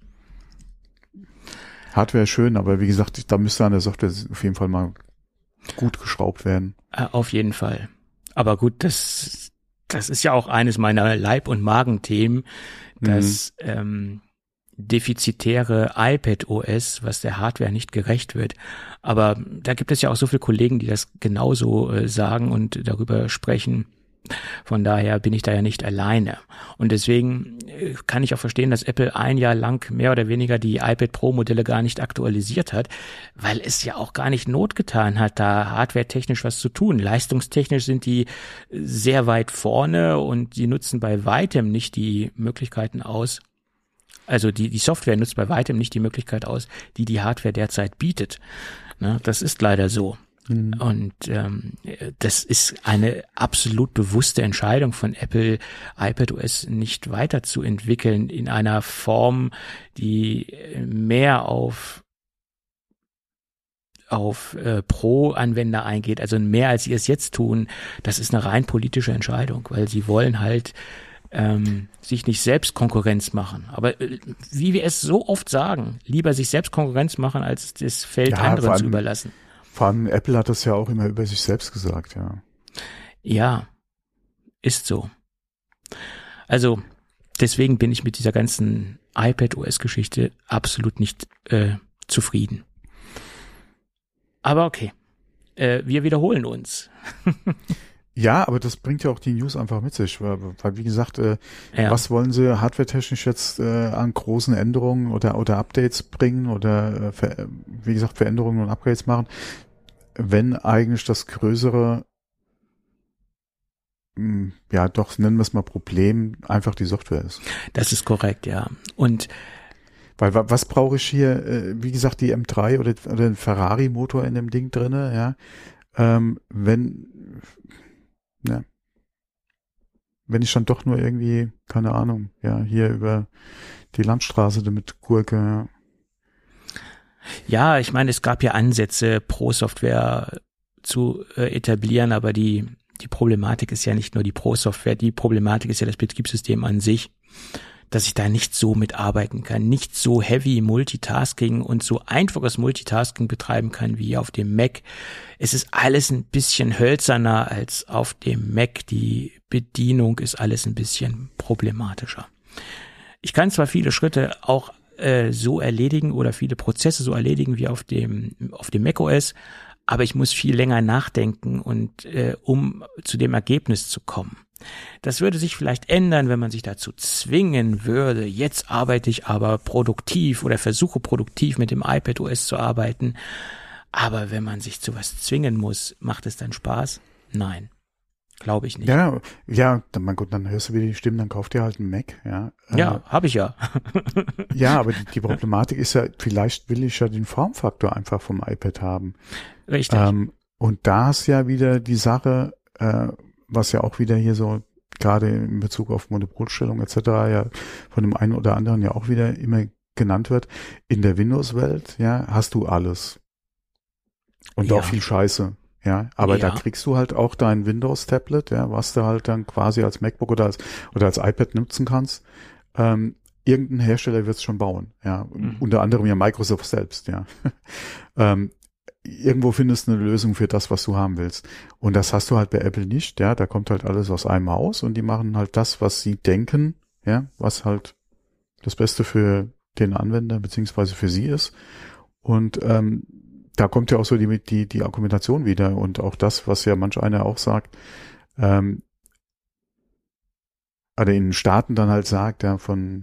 Hardware ist schön, aber wie gesagt, da müsste an der Software auf jeden Fall mal gut geschraubt werden. Auf jeden Fall. Aber gut, das ist ja auch eines meiner Leib- und Magenthemen, das defizitäre iPadOS, was der Hardware nicht gerecht wird. Aber da gibt es ja auch so viele Kollegen, die das genauso sagen und darüber sprechen. Von daher bin ich da ja nicht alleine. Und deswegen kann ich auch verstehen, dass Apple ein Jahr lang mehr oder weniger die iPad Pro Modelle gar nicht aktualisiert hat, weil es ja auch gar nicht Not getan hat, da hardwaretechnisch was zu tun. Leistungstechnisch sind die sehr weit vorne und die nutzen bei weitem nicht die Möglichkeiten aus. Also die Software nutzt bei weitem nicht die Möglichkeit aus, die Hardware derzeit bietet. Ne, das ist leider so. Und das ist eine absolut bewusste Entscheidung von Apple, iPadOS nicht weiterzuentwickeln in einer Form, die mehr auf Pro-Anwender eingeht, also mehr als sie es jetzt tun. Das ist eine rein politische Entscheidung, weil sie wollen halt sich nicht selbst Konkurrenz machen. Aber wie wir es so oft sagen, lieber sich selbst Konkurrenz machen, als das Feld anderen zu überlassen. Vor allem Apple hat das ja auch immer über sich selbst gesagt, ja. Ja, ist so. Also deswegen bin ich mit dieser ganzen iPadOS-Geschichte absolut nicht zufrieden. Aber okay, wir wiederholen uns. Ja, aber das bringt ja auch die News einfach mit sich, weil wie gesagt, was wollen sie hardwaretechnisch jetzt an großen Änderungen oder Updates bringen oder wie gesagt Veränderungen und Upgrades machen, wenn eigentlich das größere, ja doch, nennen wir es mal Problem, einfach die Software ist. Das ist korrekt, ja. Und weil was brauche ich hier, wie gesagt, die M3 oder ein Ferrari-Motor in dem Ding drinne, ja, wenn ich dann doch nur irgendwie, keine Ahnung, ja, hier über die Landstraße damit gurke, ja. Ja, ich meine, es gab ja Ansätze, Pro-Software zu etablieren, aber die Problematik ist ja nicht nur die Pro-Software, die Problematik ist ja das Betriebssystem an sich, dass ich da nicht so mitarbeiten kann, nicht so heavy Multitasking und so einfaches Multitasking betreiben kann wie auf dem Mac. Es ist alles ein bisschen hölzerner als auf dem Mac. Die Bedienung ist alles ein bisschen problematischer. Ich kann zwar viele Schritte auch so erledigen oder viele Prozesse so erledigen wie auf dem macOS, aber ich muss viel länger nachdenken und um zu dem Ergebnis zu kommen. Das würde sich vielleicht ändern, wenn man sich dazu zwingen würde, jetzt arbeite ich aber produktiv oder versuche produktiv mit dem iPadOS zu arbeiten. Aber wenn man sich zu was zwingen muss, macht es dann Spaß? Nein. Glaube ich nicht. Ja, mein Gott, dann hörst du wieder die Stimmen, dann kauft ihr halt einen Mac, ja. Ja, habe ich ja. Ja, aber die Problematik ist ja, vielleicht will ich ja den Formfaktor einfach vom iPad haben. Richtig. Und da ist ja wieder die Sache, was ja auch wieder hier so gerade in Bezug auf Monopolstellung etc. ja von dem einen oder anderen ja auch wieder immer genannt wird. In der Windows-Welt, ja, hast du alles. Und auch viel Scheiße. Ja, aber da kriegst du halt auch dein Windows-Tablet, ja, was du halt dann quasi als MacBook oder als iPad nutzen kannst. Irgendein Hersteller wird es schon bauen, ja. Unter anderem ja Microsoft selbst, ja. Irgendwo findest du eine Lösung für das, was du haben willst. Und das hast du halt bei Apple nicht, ja. Da kommt halt alles aus einem Haus und die machen halt das, was sie denken, ja, was halt das Beste für den Anwender beziehungsweise für sie ist. Und da kommt ja auch so die Argumentation wieder und auch das, was ja manch einer auch sagt, oder in den Staaten dann halt sagt, ja,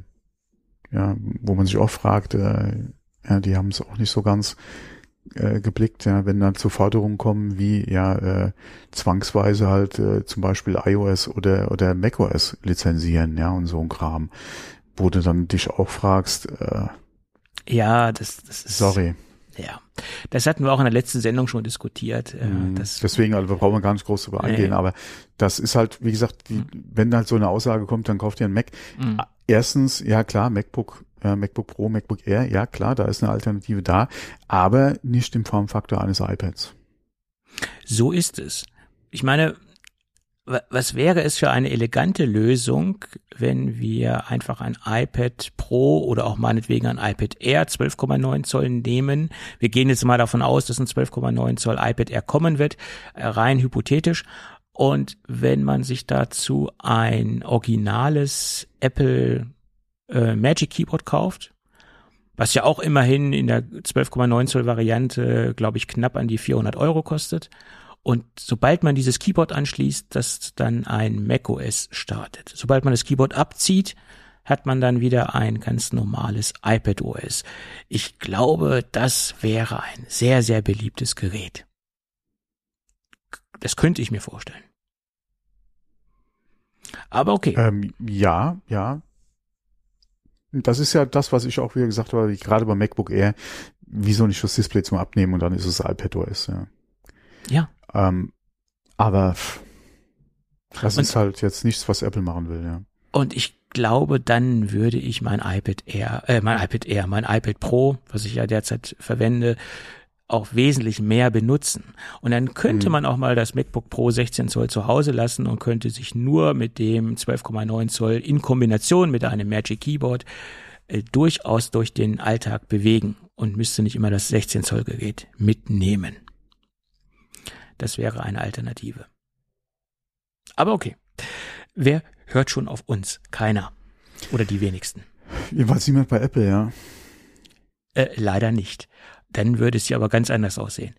wo man sich auch fragt, ja, die haben es auch nicht so ganz geblickt, ja, wenn dann zu Forderungen kommen wie, ja, zwangsweise halt zum Beispiel iOS oder macOS lizenzieren, ja, und so ein Kram, wo du dann dich auch fragst, ja, das ist sorry. Ja, das hatten wir auch in der letzten Sendung schon diskutiert. Deswegen, also wir brauchen gar nicht groß drüber eingehen, aber das ist halt, wie gesagt, wenn halt so eine Aussage kommt, dann kauft ihr einen Mac. Erstens, ja klar, MacBook Pro, MacBook Air, ja klar, da ist eine Alternative da, aber nicht im Formfaktor eines iPads. So ist es. Ich meine, was wäre es für eine elegante Lösung, wenn wir einfach ein iPad Pro oder auch meinetwegen ein iPad Air 12,9 Zoll nehmen. Wir gehen jetzt mal davon aus, dass ein 12,9 Zoll iPad Air kommen wird, rein hypothetisch. Und wenn man sich dazu ein originales Apple Magic Keyboard kauft, was ja auch immerhin in der 12,9 Zoll Variante, glaube ich, knapp an die 400 € kostet. Und sobald man dieses Keyboard anschließt, das dann ein macOS startet. Sobald man das Keyboard abzieht, hat man dann wieder ein ganz normales iPadOS. Ich glaube, das wäre ein sehr, sehr beliebtes Gerät. Das könnte ich mir vorstellen. Aber okay. Ja. Das ist ja das, was ich auch wieder gesagt habe, gerade beim MacBook Air, wieso nicht das Display zum Abnehmen und dann ist es iPadOS, ja. Ja. Aber das ist halt jetzt nichts, was Apple machen will, ja. Und ich glaube, dann würde ich mein iPad Pro, was ich ja derzeit verwende, auch wesentlich mehr benutzen. Und dann könnte man auch mal das MacBook Pro 16 Zoll zu Hause lassen und könnte sich nur mit dem 12,9 Zoll in Kombination mit einem Magic Keyboard durchaus durch den Alltag bewegen und müsste nicht immer das 16 Zoll Gerät mitnehmen. Das wäre eine Alternative. Aber okay. Wer hört schon auf uns? Keiner. Oder die wenigsten. Jedenfalls niemand bei Apple, ja. Leider nicht. Dann würde es ja aber ganz anders aussehen.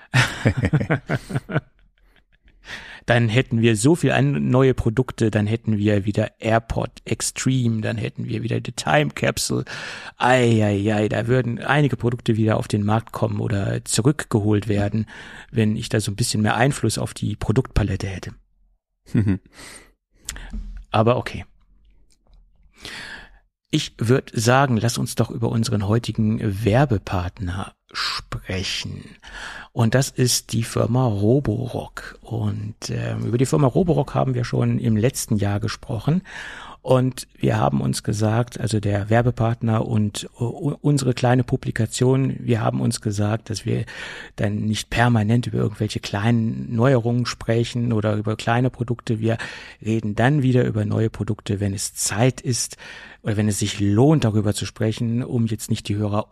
Dann hätten wir so viel neue Produkte, dann hätten wir wieder AirPod Extreme, dann hätten wir wieder die Time Capsule. Da würden einige Produkte wieder auf den Markt kommen oder zurückgeholt werden, wenn ich da so ein bisschen mehr Einfluss auf die Produktpalette hätte. Aber okay. Ich würde sagen, lass uns doch über unseren heutigen Werbepartner sprechen. Und das ist die Firma Roborock. Und über die Firma Roborock haben wir schon im letzten Jahr gesprochen. Und wir haben uns gesagt, also der Werbepartner und unsere kleine Publikation, wir haben uns gesagt, dass wir dann nicht permanent über irgendwelche kleinen Neuerungen sprechen oder über kleine Produkte. Wir reden dann wieder über neue Produkte, wenn es Zeit ist oder wenn es sich lohnt, darüber zu sprechen, um jetzt nicht die Hörer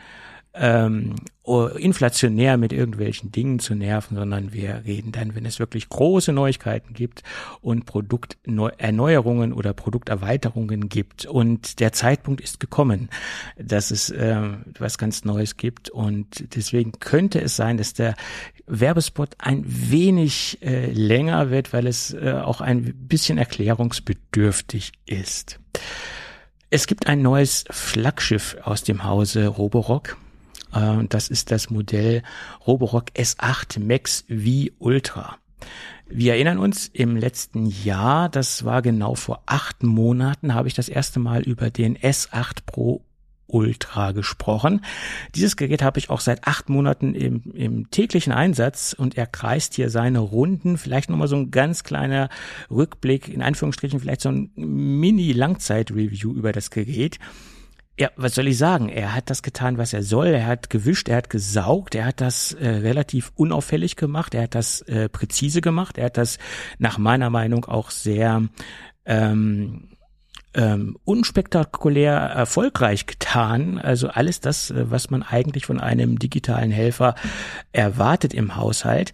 inflationär mit irgendwelchen Dingen zu nerven, sondern wir reden dann, wenn es wirklich große Neuigkeiten gibt und Produkterneuerungen oder Produkterweiterungen gibt. Und der Zeitpunkt ist gekommen, dass es was ganz Neues gibt. Und deswegen könnte es sein, dass der Werbespot ein wenig länger wird, weil es auch ein bisschen erklärungsbedürftig ist. Es gibt ein neues Flaggschiff aus dem Hause Roborock. Das ist das Modell Roborock S8 Max V Ultra. Wir erinnern uns, im letzten Jahr, das war genau vor 8 Monaten, habe ich das erste Mal über den S8 Pro Ultra gesprochen. Dieses Gerät habe ich auch seit 8 Monaten im täglichen Einsatz und er kreist hier seine Runden. Vielleicht nochmal so ein ganz kleiner Rückblick, in Anführungsstrichen vielleicht so ein Mini-Langzeit-Review über das Gerät. Ja, was soll ich sagen? Er hat das getan, was er soll. Er hat gewischt, er hat gesaugt, er hat das relativ unauffällig gemacht, er hat das präzise gemacht, er hat das nach meiner Meinung auch sehr unspektakulär erfolgreich getan. Also alles das, was man eigentlich von einem digitalen Helfer erwartet im Haushalt.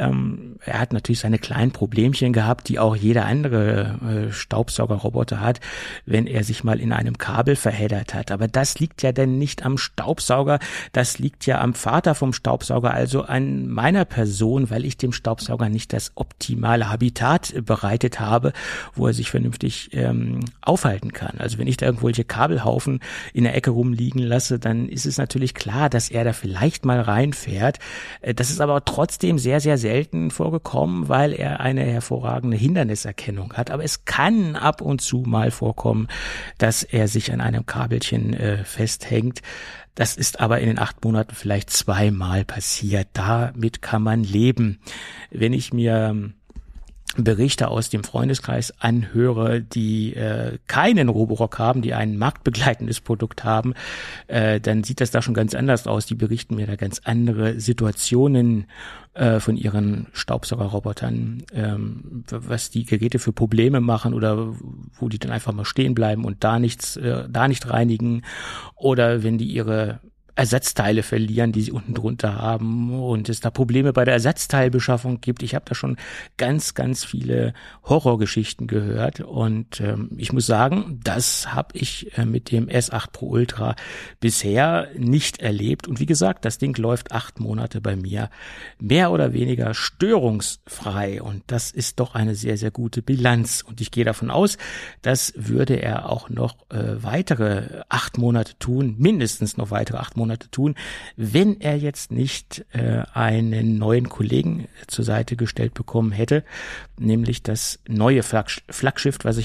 Er hat natürlich seine kleinen Problemchen gehabt, die auch jeder andere Staubsaugerroboter hat, wenn er sich mal in einem Kabel verheddert hat. Aber das liegt ja dann nicht am Staubsauger, das liegt ja am Vater vom Staubsauger, also an meiner Person, weil ich dem Staubsauger nicht das optimale Habitat bereitet habe, wo er sich vernünftig aufhalten kann. Also wenn ich da irgendwelche Kabelhaufen in der Ecke rumliegen lasse, dann ist es natürlich klar, dass er da vielleicht mal reinfährt. Das ist aber trotzdem sehr, sehr selten vorgekommen, weil er eine hervorragende Hinderniserkennung hat. Aber es kann ab und zu mal vorkommen, dass er sich an einem Kabelchen festhängt. Das ist aber in den 8 Monaten vielleicht 2-mal passiert. Damit kann man leben. Wenn ich mir Berichte aus dem Freundeskreis anhöre, die keinen Roborock haben, die ein marktbegleitendes Produkt haben, dann sieht das da schon ganz anders aus. Die berichten mir da ganz andere Situationen von ihren Staubsaugerrobotern, was die Geräte für Probleme machen oder wo die dann einfach mal stehen bleiben und da nicht reinigen, oder wenn die ihre Ersatzteile verlieren, die sie unten drunter haben und es da Probleme bei der Ersatzteilbeschaffung gibt. Ich habe da schon ganz, ganz viele Horrorgeschichten gehört und ich muss sagen, das habe ich mit dem S8 Pro Ultra bisher nicht erlebt. Und wie gesagt, das Ding läuft 8 Monate bei mir mehr oder weniger störungsfrei und das ist doch eine sehr, sehr gute Bilanz. Und ich gehe davon aus, das würde er auch noch weitere 8 Monate tun, mindestens noch weitere 8 Monate tun, wenn er jetzt nicht einen neuen Kollegen zur Seite gestellt bekommen hätte, nämlich das neue Flaggschiff, was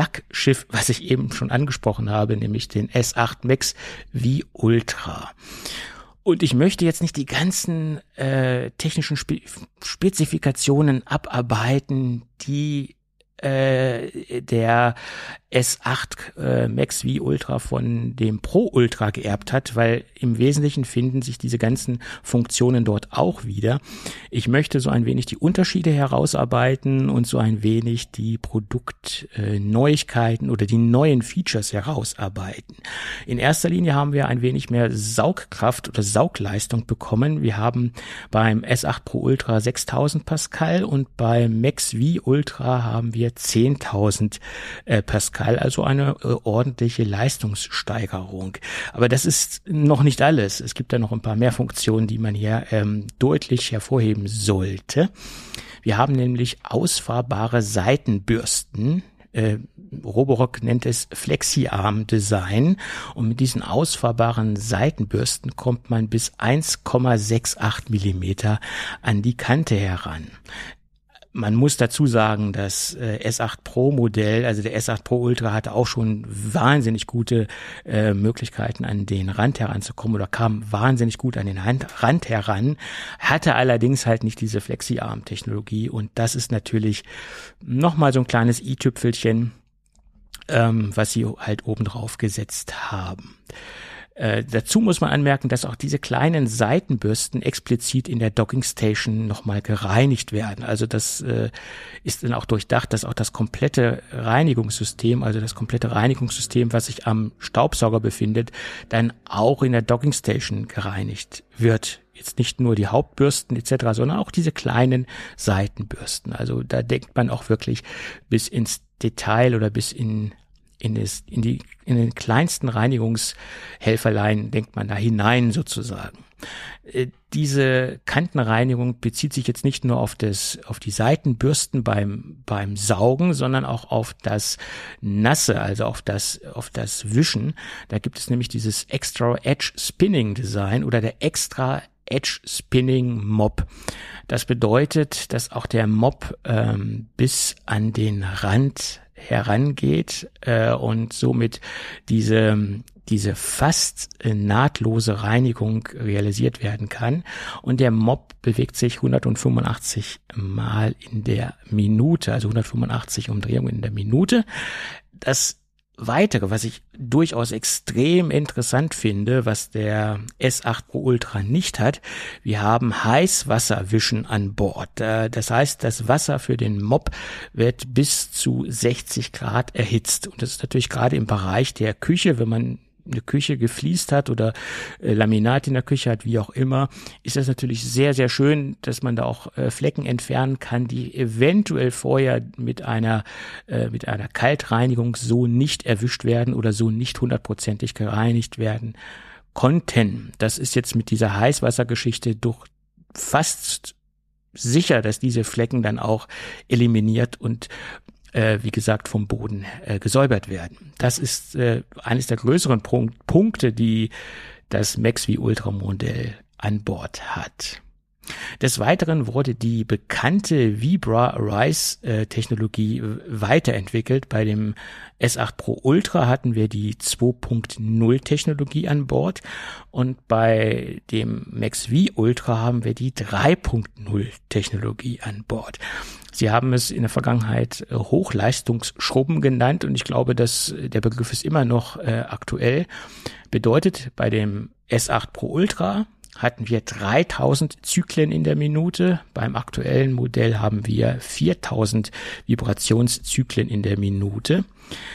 ich eben schon angesprochen habe, nämlich den S8 Max V Ultra. Und ich möchte jetzt nicht die ganzen technischen Spezifikationen abarbeiten, die der S8 Max V Ultra von dem Pro Ultra geerbt hat, weil im Wesentlichen finden sich diese ganzen Funktionen dort auch wieder. Ich möchte so ein wenig die Unterschiede herausarbeiten und so ein wenig die Produktneuigkeiten oder die neuen Features herausarbeiten. In erster Linie haben wir ein wenig mehr Saugkraft oder Saugleistung bekommen. Wir haben beim S8 Pro Ultra 6000 Pascal und beim Max V Ultra haben wir 10.000 Pascal, also eine ordentliche Leistungssteigerung. Aber das ist noch nicht alles. Es gibt da noch ein paar mehr Funktionen, die man hier deutlich hervorheben sollte. Wir haben nämlich ausfahrbare Seitenbürsten. Roborock nennt es Flexi-Arm-Design und mit diesen ausfahrbaren Seitenbürsten kommt man bis 1,68 Millimeter an die Kante heran. Man muss dazu sagen, das S8 Pro Modell, also der S8 Pro Ultra, hatte auch schon wahnsinnig gute Möglichkeiten, an den Rand heranzukommen oder kam wahnsinnig gut an den Rand heran, hatte allerdings halt nicht diese Flexi-Arm-Technologie und das ist natürlich nochmal so ein kleines i-Tüpfelchen, was sie halt oben drauf gesetzt haben. Dazu muss man anmerken, dass auch diese kleinen Seitenbürsten explizit in der Dockingstation nochmal gereinigt werden. Also das ist dann auch durchdacht, dass auch das komplette Reinigungssystem, was sich am Staubsauger befindet, dann auch in der Dockingstation gereinigt wird. Jetzt nicht nur die Hauptbürsten etc., sondern auch diese kleinen Seitenbürsten. Also da denkt man auch wirklich bis ins Detail oder bis in den kleinsten Reinigungshelferlein denkt man da hinein sozusagen. Diese Kantenreinigung bezieht sich jetzt nicht nur auf die Seitenbürsten beim Saugen, sondern auch auf das Nasse, also auf das Wischen. Da gibt es nämlich dieses Extra Edge Spinning Design oder der Extra Edge Spinning Mop. Das bedeutet, dass auch der Mop bis an den Rand herangeht und somit diese fast nahtlose Reinigung realisiert werden kann. Und der Mop bewegt sich 185 Mal in der Minute, also 185 Umdrehungen in der Minute. Das Weitere, was ich durchaus extrem interessant finde, was der S8 Pro Ultra nicht hat, wir haben Heißwasserwischen an Bord. Das heißt, das Wasser für den Mop wird bis zu 60 Grad erhitzt. Und das ist natürlich gerade im Bereich der Küche, wenn man eine Küche gefliest hat oder Laminat in der Küche hat, wie auch immer, ist das natürlich sehr, sehr schön, dass man da auch Flecken entfernen kann, die eventuell vorher mit einer Kaltreinigung so nicht erwischt werden oder so nicht 100%ig gereinigt werden konnten. Das ist jetzt mit dieser Heißwassergeschichte doch fast sicher, dass diese Flecken dann auch eliminiert und wie gesagt, vom Boden gesäubert werden. Das ist eines der größeren Punkte, die das Maxvi Ultra Modell an Bord hat. Des Weiteren wurde die bekannte Vibra Rise Technologie weiterentwickelt. Bei dem S8 Pro Ultra hatten wir die 2.0 Technologie an Bord und bei dem Maxvi Ultra haben wir die 3.0 Technologie an Bord. Sie haben es in der Vergangenheit Hochleistungsschrubben genannt und ich glaube, dass der Begriff ist immer noch aktuell. Bedeutet, bei dem S8 Pro Ultra hatten wir 3000 Zyklen in der Minute. Beim aktuellen Modell haben wir 4000 Vibrationszyklen in der Minute.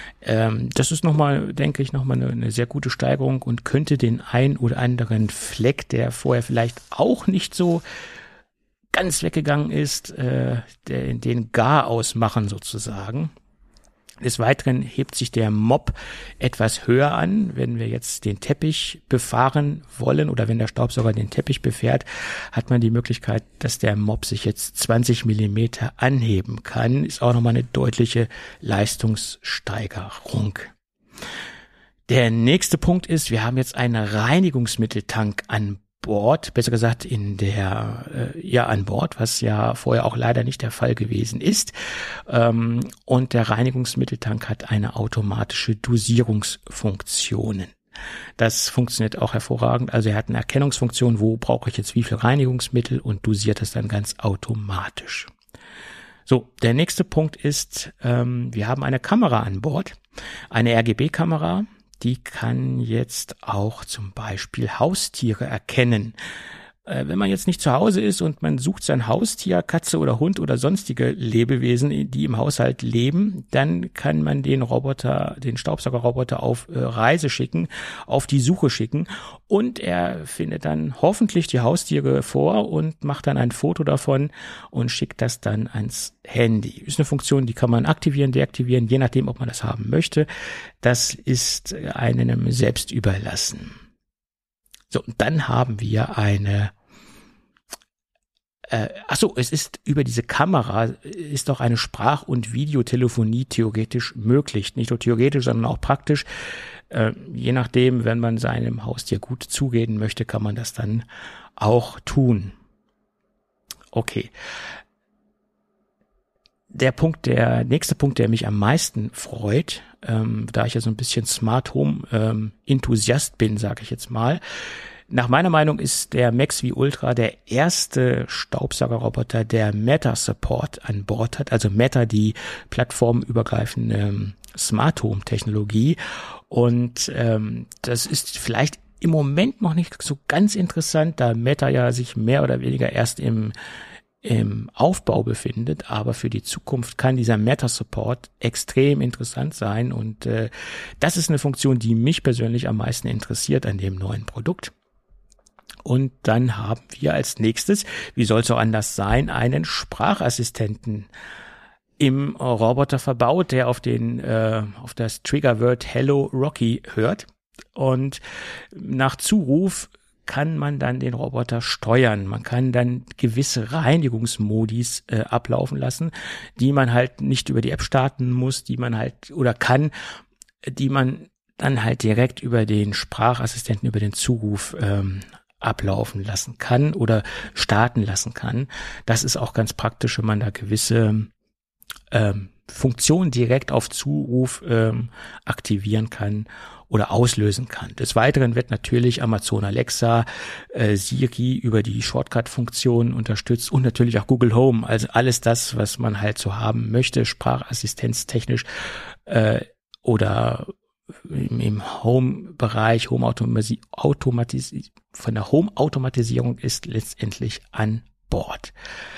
Das ist nochmal, denke ich, nochmal eine sehr gute Steigerung und könnte den ein oder anderen Fleck, der vorher vielleicht auch nicht so ganz weggegangen ist, den gar ausmachen sozusagen. Des Weiteren hebt sich der Mop etwas höher an, wenn wir jetzt den Teppich befahren wollen oder wenn der Staubsauger den Teppich befährt, hat man die Möglichkeit, dass der Mop sich jetzt 20 Millimeter anheben kann. Ist auch nochmal eine deutliche Leistungssteigerung. Der nächste Punkt ist, wir haben jetzt einen Reinigungsmitteltank an Bord, besser gesagt an Bord, was ja vorher auch leider nicht der Fall gewesen ist. Und der Reinigungsmitteltank hat eine automatische Dosierungsfunktion. Das funktioniert auch hervorragend. Also er hat eine Erkennungsfunktion, wo brauche ich jetzt wie viel Reinigungsmittel und dosiert das dann ganz automatisch. So, der nächste Punkt ist, wir haben eine Kamera an Bord, eine RGB-Kamera. Die kann jetzt auch zum Beispiel Haustiere erkennen. Wenn man jetzt nicht zu Hause ist und man sucht sein Haustier, Katze oder Hund oder sonstige Lebewesen, die im Haushalt leben, dann kann man den Staubsaugerroboter auf Reise schicken, auf die Suche schicken und er findet dann hoffentlich die Haustiere vor und macht dann ein Foto davon und schickt das dann ans Handy. Ist eine Funktion, die kann man aktivieren, deaktivieren, je nachdem, ob man das haben möchte. Das ist einem selbst überlassen. So, und dann haben wir es ist über diese Kamera, ist auch eine Sprach- und Videotelefonie theoretisch möglich. Nicht nur theoretisch, sondern auch praktisch. Je nachdem, wenn man seinem Haustier gut zureden möchte, kann man das dann auch tun. Okay. Der nächste Punkt, der mich am meisten freut, da ich ja so ein bisschen Smart Home Enthusiast bin, sage ich jetzt mal. Nach meiner Meinung ist der Maxvi Ultra der erste Staubsaugerroboter, der Matter Support an Bord hat. Also Matter, die plattformübergreifende Smart Home Technologie. Und das ist vielleicht im Moment noch nicht so ganz interessant, da Matter ja sich mehr oder weniger erst im Aufbau befindet, aber für die Zukunft kann dieser Matter Support extrem interessant sein und das ist eine Funktion, die mich persönlich am meisten interessiert an dem neuen Produkt. Und dann haben wir als nächstes, wie soll es auch anders sein, einen Sprachassistenten im Roboter verbaut, der auf das Triggerwort Hello Rocky hört und nach Zuruf kann man dann den Roboter steuern. Man kann dann gewisse Reinigungsmodis ablaufen lassen, die man halt nicht über die App starten muss, die man dann halt direkt über den Sprachassistenten, über den Zuruf ablaufen lassen kann oder starten lassen kann. Das ist auch ganz praktisch, wenn man da gewisse Funktionen direkt auf Zuruf aktivieren kann oder auslösen kann. Des Weiteren wird natürlich Amazon Alexa, Siri über die Shortcut-Funktionen unterstützt und natürlich auch Google Home, also alles das, was man halt so haben möchte, sprachassistenztechnisch oder im Home-Bereich, von der Home-Automatisierung ist letztendlich an Bord.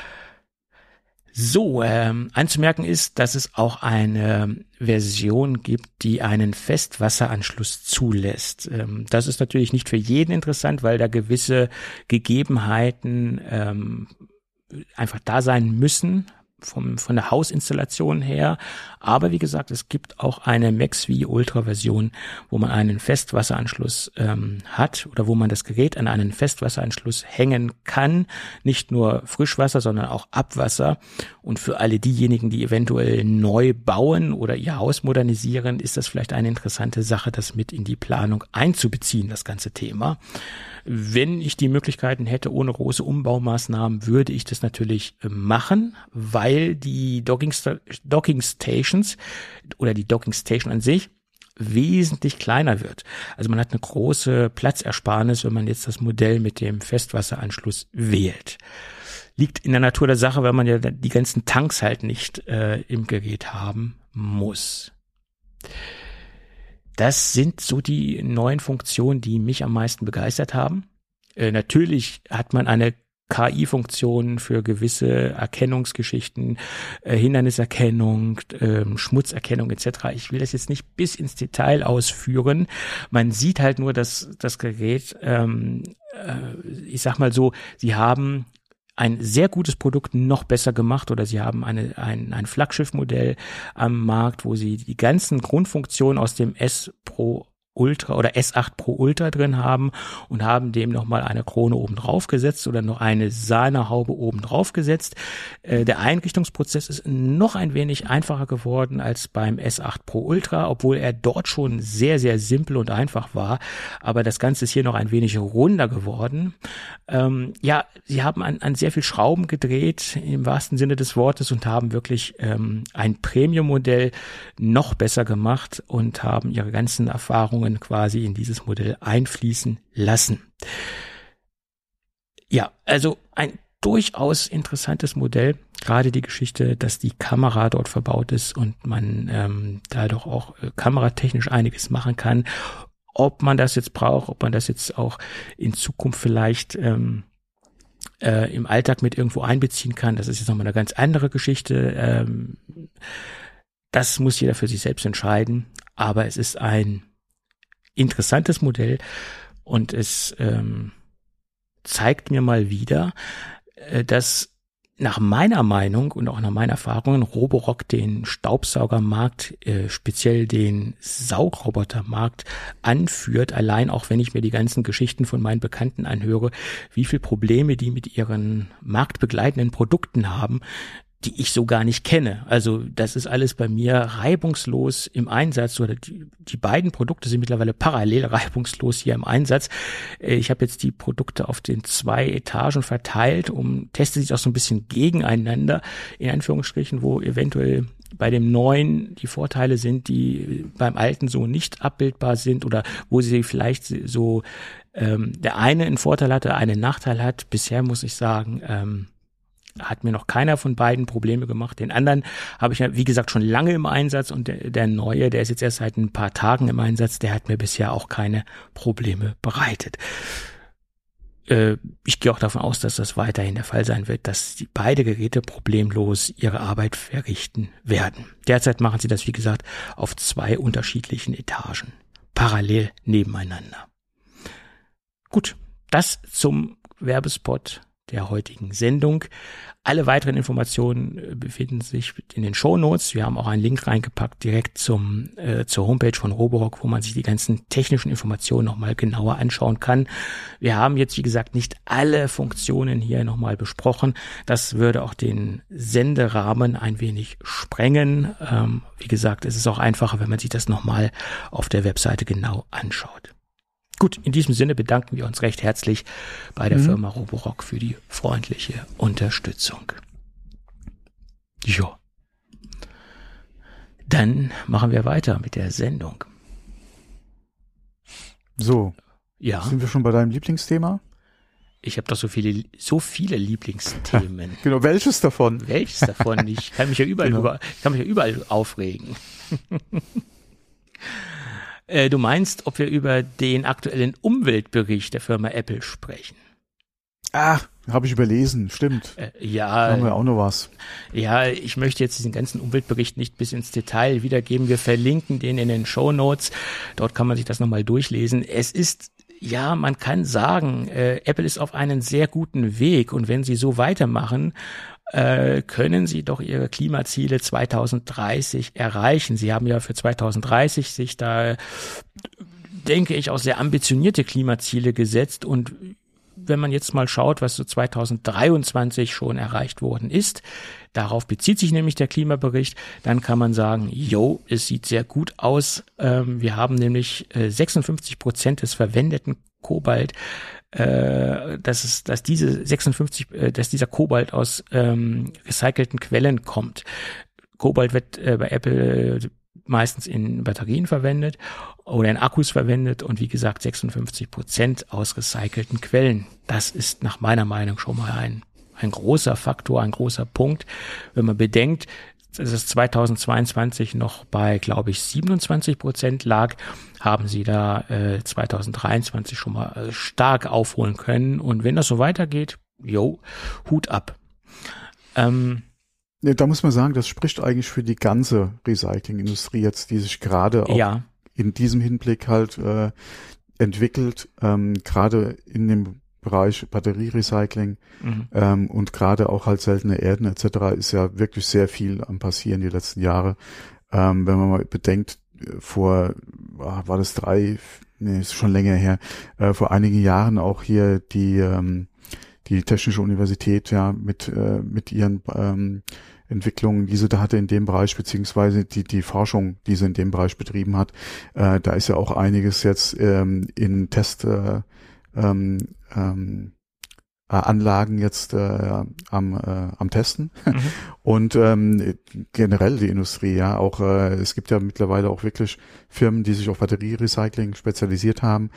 So, anzumerken ist, dass es auch eine Version gibt, die einen Festwasseranschluss zulässt. Das ist natürlich nicht für jeden interessant, weil da gewisse Gegebenheiten einfach da sein müssen, von der Hausinstallation her. Aber wie gesagt, es gibt auch eine MaxV Ultra Version, wo man einen Festwasseranschluss hat oder wo man das Gerät an einen Festwasseranschluss hängen kann. Nicht nur Frischwasser, sondern auch Abwasser. Und für alle diejenigen, die eventuell neu bauen oder ihr Haus modernisieren, ist das vielleicht eine interessante Sache, das mit in die Planung einzubeziehen, das ganze Thema. Wenn ich die Möglichkeiten hätte, ohne große Umbaumaßnahmen, würde ich das natürlich machen, weil die Docking Stations oder die Docking Station an sich wesentlich kleiner wird. Also man hat eine große Platzersparnis, wenn man jetzt das Modell mit dem Festwasseranschluss wählt. Liegt in der Natur der Sache, weil man ja die ganzen Tanks halt nicht im Gerät haben muss. Das sind so die neuen Funktionen, die mich am meisten begeistert haben. Natürlich hat man eine KI-Funktion für gewisse Erkennungsgeschichten, Hinderniserkennung, Schmutzerkennung etc. Ich will das jetzt nicht bis ins Detail ausführen. Man sieht halt nur, dass das Gerät, ich sag mal so, sie haben ein sehr gutes Produkt noch besser gemacht oder sie haben ein Flaggschiff-Modell am Markt, wo sie die ganzen Grundfunktionen aus dem S Pro Ultra oder S8 Pro Ultra drin haben und haben dem nochmal eine Krone oben drauf gesetzt oder noch eine Sahnehaube oben drauf gesetzt. Der Einrichtungsprozess ist noch ein wenig einfacher geworden als beim S8 Pro Ultra, obwohl er dort schon sehr, sehr simpel und einfach war. Aber das Ganze ist hier noch ein wenig runder geworden. Ja, sie haben an sehr viel Schrauben gedreht, im wahrsten Sinne des Wortes, und haben wirklich ein Premium-Modell noch besser gemacht und haben ihre ganzen Erfahrungen quasi in dieses Modell einfließen lassen. Ja, also ein durchaus interessantes Modell, gerade die Geschichte, dass die Kamera dort verbaut ist und man da doch auch kameratechnisch einiges machen kann. Ob man das jetzt braucht, ob man das jetzt auch in Zukunft vielleicht im Alltag mit irgendwo einbeziehen kann, das ist jetzt nochmal eine ganz andere Geschichte. Das muss jeder für sich selbst entscheiden, aber es ist ein interessantes Modell und es zeigt mir mal wieder, dass nach meiner Meinung und auch nach meinen Erfahrungen Roborock den Staubsaugermarkt, speziell den Saugrobotermarkt anführt, allein auch wenn ich mir die ganzen Geschichten von meinen Bekannten anhöre, wie viele Probleme die mit ihren marktbegleitenden Produkten haben, die ich so gar nicht kenne. Also das ist alles bei mir reibungslos im Einsatz, oder die beiden Produkte sind mittlerweile parallel reibungslos hier im Einsatz. Ich habe jetzt die Produkte auf den 2 Etagen verteilt, teste sich auch so ein bisschen gegeneinander, in Anführungsstrichen, wo eventuell bei dem neuen die Vorteile sind, die beim alten so nicht abbildbar sind, oder wo sie vielleicht so der eine einen Vorteil hat, der eine einen Nachteil hat. Bisher muss ich sagen, hat mir noch keiner von beiden Probleme gemacht. Den anderen habe ich ja, wie gesagt, schon lange im Einsatz, und der neue, der ist jetzt erst seit ein paar Tagen im Einsatz, der hat mir bisher auch keine Probleme bereitet. Ich gehe auch davon aus, dass das weiterhin der Fall sein wird, dass beide Geräte problemlos ihre Arbeit verrichten werden. Derzeit machen sie das, wie gesagt, auf 2 unterschiedlichen Etagen, parallel nebeneinander. Gut, das zum Werbespot der heutigen Sendung. Alle weiteren Informationen befinden sich in den Shownotes. Wir haben auch einen Link reingepackt direkt zur Homepage von Roborock, wo man sich die ganzen technischen Informationen nochmal genauer anschauen kann. Wir haben jetzt, wie gesagt, nicht alle Funktionen hier nochmal besprochen. Das würde auch den Senderahmen ein wenig sprengen. Wie gesagt, es ist auch einfacher, wenn man sich das nochmal auf der Webseite genau anschaut. Gut, in diesem Sinne bedanken wir uns recht herzlich bei der Firma Roborock für die freundliche Unterstützung. Jo. Dann machen wir weiter mit der Sendung. So, ja. Sind wir schon bei deinem Lieblingsthema? Ich habe doch so viele Lieblingsthemen. Genau, welches davon? Welches davon? Ich kann mich ja überall aufregen. Du meinst, ob wir über den aktuellen Umweltbericht der Firma Apple sprechen? Ah, habe ich überlesen, stimmt. Ja. Da haben wir auch noch was. Ja, ich möchte jetzt diesen ganzen Umweltbericht nicht bis ins Detail wiedergeben. Wir verlinken den in den Shownotes. Dort kann man sich das nochmal durchlesen. Es ist, ja, man kann sagen, Apple ist auf einem sehr guten Weg. Und wenn sie so weitermachen, können sie doch ihre Klimaziele 2030 erreichen. Sie haben ja für 2030 sich da, denke ich, auch sehr ambitionierte Klimaziele gesetzt. Und wenn man jetzt mal schaut, was so 2023 schon erreicht worden ist, darauf bezieht sich nämlich der Klimabericht, dann kann man sagen, es sieht sehr gut aus. Wir haben nämlich 56% des verwendeten Kobalt, dass dieser Kobalt aus recycelten Quellen kommt. Kobalt wird bei Apple meistens in Batterien verwendet oder in Akkus verwendet und wie gesagt 56% aus recycelten Quellen. Das ist nach meiner Meinung schon mal ein großer Faktor, ein großer Punkt. Wenn man bedenkt, dass es 2022 noch bei, glaube ich, 27% lag, haben sie da 2023 schon mal stark aufholen können. Und wenn das so weitergeht, Hut ab. Da muss man sagen, das spricht eigentlich für die ganze Recyclingindustrie jetzt, die sich gerade auch in diesem Hinblick halt entwickelt, gerade in dem Bereich Batterierecycling und gerade auch halt seltene Erden etc. ist ja wirklich sehr viel am passieren die letzten Jahre. Wenn man mal bedenkt, war das ist schon länger her, vor einigen Jahren auch hier die Technische Universität ja mit ihren Entwicklungen, die sie da hatte in dem Bereich, beziehungsweise die Forschung, die sie in dem Bereich betrieben hat, da ist ja auch einiges jetzt in Anlagen jetzt am Testen und generell die Industrie, ja auch es gibt ja mittlerweile auch wirklich Firmen, die sich auf Batterierecycling spezialisiert haben,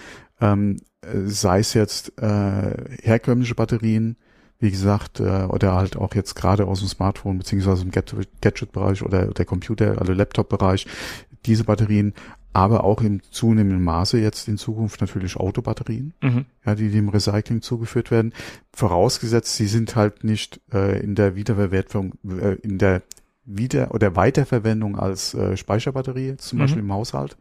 sei es jetzt herkömmliche Batterien, wie gesagt, oder halt auch jetzt gerade aus dem Smartphone beziehungsweise im Gadget-Bereich oder der Computer, also Laptop-Bereich, diese Batterien, aber auch im zunehmenden Maße jetzt in Zukunft natürlich Autobatterien, ja, die dem Recycling zugeführt werden. Vorausgesetzt, sie sind halt nicht in der Wiederverwertung, in der oder Weiterverwendung als Speicherbatterie, jetzt zum Beispiel im Haushalt.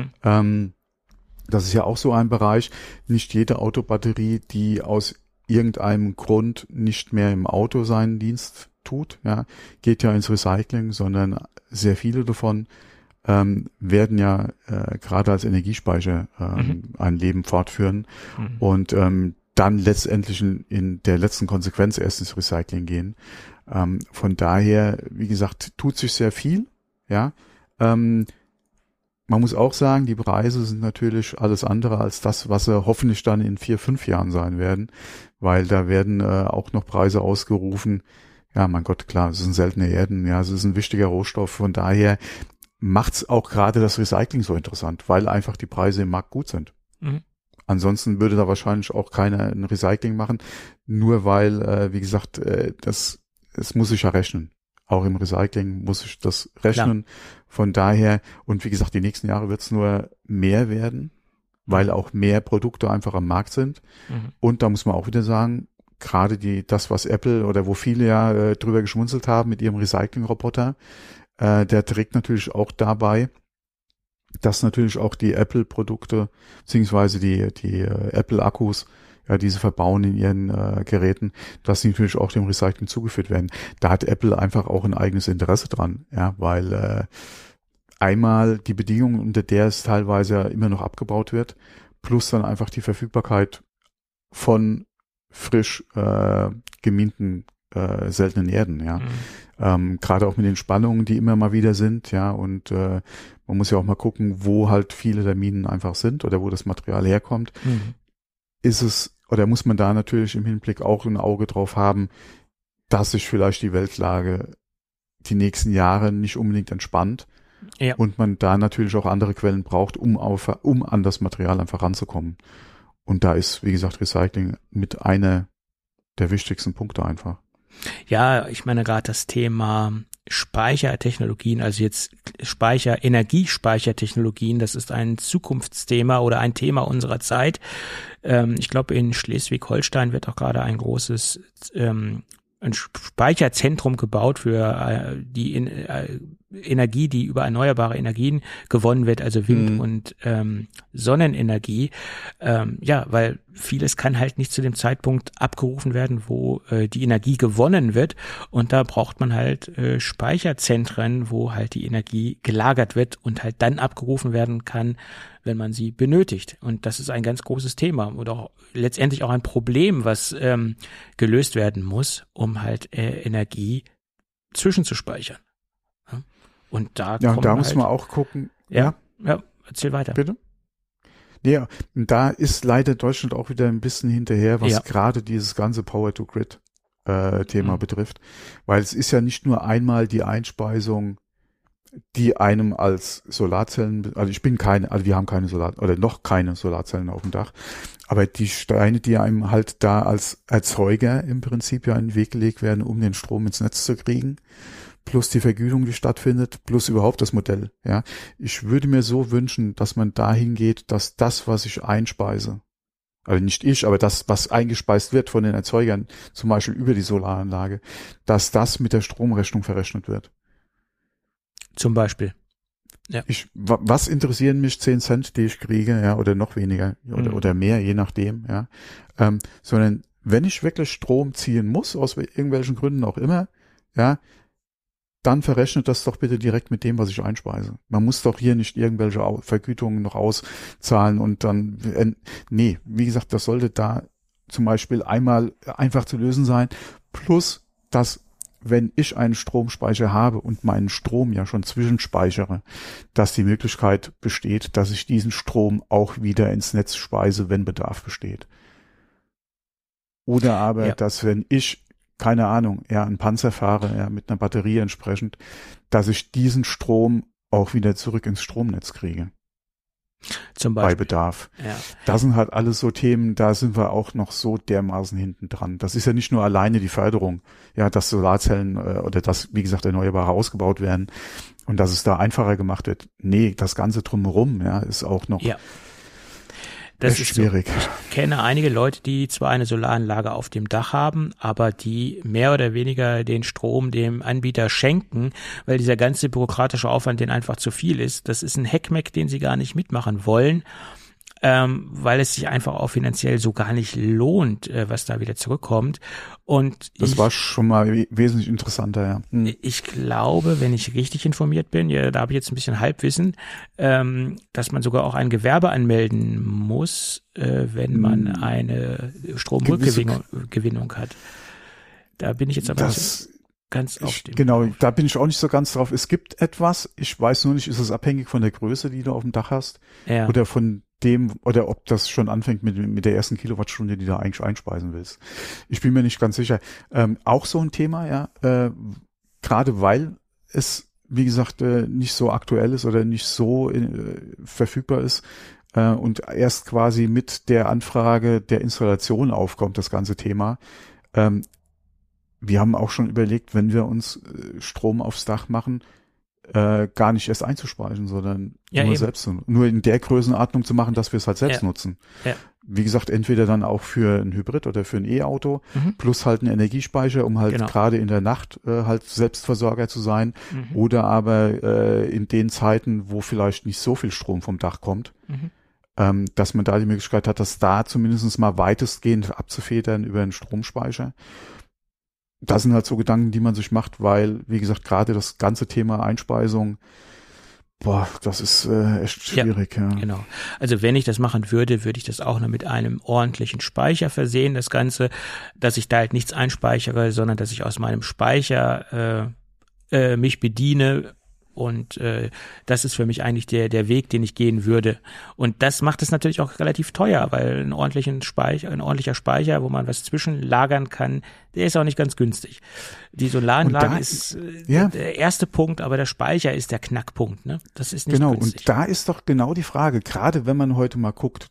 Das ist ja auch so ein Bereich. Nicht jede Autobatterie, die aus irgendeinem Grund nicht mehr im Auto seinen Dienst tut, ja, geht ja ins Recycling, sondern sehr viele davon werden ja gerade als Energiespeicher ein Leben fortführen und dann letztendlich in der letzten Konsequenz erst ins Recycling gehen. Von daher, wie gesagt, tut sich sehr viel, ja. Man muss auch sagen, die Preise sind natürlich alles andere als das, was sie hoffentlich dann in 4-5 Jahren sein werden, weil da werden auch noch Preise ausgerufen. Ja, mein Gott, klar, es sind seltene Erden, ja, es ist ein wichtiger Rohstoff. Von daher macht's auch gerade das Recycling so interessant, weil einfach die Preise im Markt gut sind. Ansonsten würde da wahrscheinlich auch keiner ein Recycling machen, nur weil, wie gesagt, es muss sich ja rechnen. Auch im Recycling muss ich das rechnen. Klar. Von daher, und wie gesagt, die nächsten Jahre wird es nur mehr werden, weil auch mehr Produkte einfach am Markt sind. Und da muss man auch wieder sagen, gerade das, was Apple oder wo viele ja drüber geschmunzelt haben mit ihrem Recycling-Roboter, der trägt natürlich auch dabei, dass natürlich auch die Apple-Produkte beziehungsweise die Apple-Akkus, ja, diese verbauen in ihren Geräten, dass sie natürlich auch dem Recycling zugeführt werden. Da hat Apple einfach auch ein eigenes Interesse dran, ja, weil einmal die Bedingungen, unter der es teilweise immer noch abgebaut wird, plus dann einfach die Verfügbarkeit von frisch geminten seltenen Erden, ja. Gerade auch mit den Spannungen, die immer mal wieder sind, ja, und man muss ja auch mal gucken, wo halt viele der Minen einfach sind oder wo das Material herkommt. Ist es, oder muss man da natürlich im Hinblick auch ein Auge drauf haben, dass sich vielleicht die Weltlage die nächsten Jahre nicht unbedingt entspannt und man da natürlich auch andere Quellen braucht, um an das Material einfach ranzukommen. Und da ist, wie gesagt, Recycling mit einer der wichtigsten Punkte einfach. Ja, ich meine gerade das Thema Speichertechnologien, also jetzt Energiespeichertechnologien, das ist ein Zukunftsthema oder ein Thema unserer Zeit. Ich glaube, in Schleswig-Holstein wird auch gerade ein großes ein Speicherzentrum gebaut für die Energie, die über erneuerbare Energien gewonnen wird, also Wind- und Sonnenenergie. Weil vieles kann halt nicht zu dem Zeitpunkt abgerufen werden, wo die Energie gewonnen wird. Und da braucht man halt Speicherzentren, wo halt die Energie gelagert wird und halt dann abgerufen werden kann, wenn man sie benötigt. Und das ist ein ganz großes Thema und auch letztendlich auch ein Problem, was gelöst werden muss, um halt Energie zwischenzuspeichern. Ja? Und da muss man auch gucken. Ja, erzähl weiter. Bitte? Ja, da ist leider Deutschland auch wieder ein bisschen hinterher, was gerade dieses ganze Power-to-Grid Thema betrifft. Weil es ist ja nicht nur einmal die Einspeisung, die einem als Solarzellen, also wir haben keine noch keine Solarzellen auf dem Dach, aber die Steine, die einem halt da als Erzeuger im Prinzip ja in den Weg gelegt werden, um den Strom ins Netz zu kriegen, plus die Vergütung, die stattfindet, plus überhaupt das Modell, ja. Ich würde mir so wünschen, dass man dahin geht, dass das, was ich einspeise, also nicht ich, aber das, was eingespeist wird von den Erzeugern, zum Beispiel über die Solaranlage, dass das mit der Stromrechnung verrechnet wird. Zum Beispiel. Ja. Was interessieren mich 10 Cent, die ich kriege, ja, oder noch weniger, oder mehr, je nachdem, ja. Sondern wenn ich wirklich Strom ziehen muss, aus irgendwelchen Gründen auch immer, ja, dann verrechnet das doch bitte direkt mit dem, was ich einspeise. Man muss doch hier nicht irgendwelche Vergütungen noch auszahlen und dann, wie gesagt, das sollte da zum Beispiel einmal einfach zu lösen sein, plus, dass wenn ich einen Stromspeicher habe und meinen Strom ja schon zwischenspeichere, dass die Möglichkeit besteht, dass ich diesen Strom auch wieder ins Netz speise, wenn Bedarf besteht. Oder aber, dass wenn ich, keine Ahnung, einen Panzer fahre, mit einer Batterie entsprechend, dass ich diesen Strom auch wieder zurück ins Stromnetz kriege. Zum Beispiel. Bei Bedarf. Ja. Das sind halt alles so Themen, da sind wir auch noch so dermaßen hinten dran. Das ist ja nicht nur alleine die Förderung, dass Solarzellen oder dass, wie gesagt, Erneuerbare ausgebaut werden und dass es da einfacher gemacht wird. Nee, das Ganze drumherum, ist auch noch das ist schwierig. So. Ich kenne einige Leute, die zwar eine Solaranlage auf dem Dach haben, aber die mehr oder weniger den Strom dem Anbieter schenken, weil dieser ganze bürokratische Aufwand denen einfach zu viel ist. Das ist ein Heckmeck, den sie gar nicht mitmachen wollen, weil es sich einfach auch finanziell so gar nicht lohnt, was da wieder zurückkommt. Und das war schon mal wesentlich interessanter, Ich glaube, wenn ich richtig informiert bin, da habe ich jetzt ein bisschen Halbwissen, dass man sogar auch ein Gewerbe anmelden muss, wenn man eine Stromrückgewinnung hat. Da bin ich jetzt aber ganz auf dem. Genau, da bin ich auch nicht so ganz drauf. Es gibt etwas, ich weiß nur nicht, ist es abhängig von der Größe, die du auf dem Dach hast, oder von dem, oder ob das schon anfängt mit der ersten Kilowattstunde, die du eigentlich einspeisen willst. Ich bin mir nicht ganz sicher. Auch so ein Thema, gerade weil es, wie gesagt, nicht so aktuell ist oder nicht so verfügbar ist und erst quasi mit der Anfrage der Installation aufkommt, das ganze Thema. Wir haben auch schon überlegt, wenn wir uns Strom aufs Dach machen, gar nicht erst einzuspeisen, sondern nur in der Größenordnung zu machen, dass wir es halt selbst nutzen. Ja. Wie gesagt, entweder dann auch für ein Hybrid oder für ein E-Auto, plus halt einen Energiespeicher, um halt gerade in der Nacht halt Selbstversorger zu sein, oder aber in den Zeiten, wo vielleicht nicht so viel Strom vom Dach kommt, dass man da die Möglichkeit hat, das da zumindest mal weitestgehend abzufedern über einen Stromspeicher. Das sind halt so Gedanken, die man sich macht, weil, wie gesagt, gerade das ganze Thema Einspeisung Boah, das ist echt schwierig, ja. Genau. Also wenn ich das machen würde, würde ich das auch noch mit einem ordentlichen Speicher versehen, das Ganze, dass ich da halt nichts einspeichere, sondern dass ich aus meinem Speicher mich bediene. Und das ist für mich eigentlich der Weg, den ich gehen würde. Und das macht es natürlich auch relativ teuer, weil ein ordentlicher Speicher, wo man was zwischenlagern kann, der ist auch nicht ganz günstig. Die Solaranlage ist der erste Punkt, aber der Speicher ist der Knackpunkt. Ne? Das ist nicht günstig. Und da ist doch genau die Frage, gerade wenn man heute mal guckt,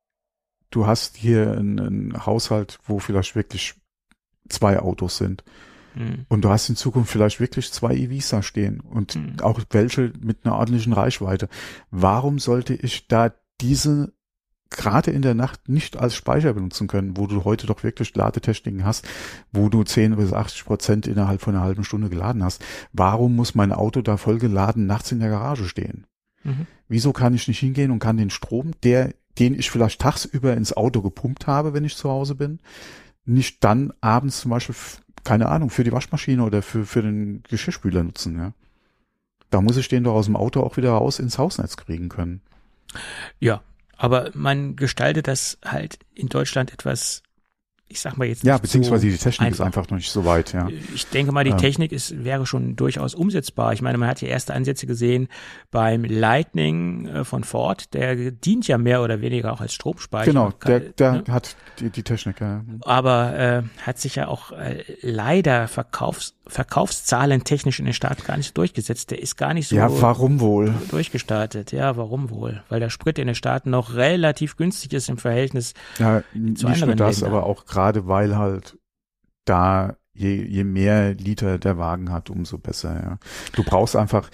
du hast hier einen Haushalt, wo vielleicht wirklich 2 Autos sind. Und du hast in Zukunft vielleicht wirklich 2 EVs da stehen und auch welche mit einer ordentlichen Reichweite. Warum sollte ich da diese gerade in der Nacht nicht als Speicher benutzen können, wo du heute doch wirklich Ladetechniken hast, wo du 10-80% innerhalb von einer halben Stunde geladen hast? Warum muss mein Auto da voll geladen nachts in der Garage stehen? Wieso kann ich nicht hingehen und kann den Strom, den ich vielleicht tagsüber ins Auto gepumpt habe, wenn ich zu Hause bin, nicht dann abends zum Beispiel keine Ahnung, für die Waschmaschine oder für den Geschirrspüler nutzen, ja. Da muss ich den doch aus dem Auto auch wieder raus ins Hausnetz kriegen können. Ja, aber man gestaltet das halt in Deutschland etwas, ich sag mal jetzt nicht beziehungsweise so die Technik einfach. ist einfach noch nicht so weit, ja. Ich denke mal, die Technik wäre schon durchaus umsetzbar. Ich meine, man hat ja erste Ansätze gesehen beim Lightning von Ford, der dient ja mehr oder weniger auch als Stromspeicher. Genau, der hat die Technik, ja. Aber hat sich ja auch leider Verkaufszahlen technisch in den Staaten gar nicht durchgesetzt. Der ist gar nicht so warum wohl? Durchgestartet. Ja, warum wohl? Weil der Sprit in den Staaten noch relativ günstig ist im Verhältnis zu nicht anderen nur das, Ländern. aber auch gerade weil halt da je mehr Liter der Wagen hat, umso besser, ja. Du brauchst einfach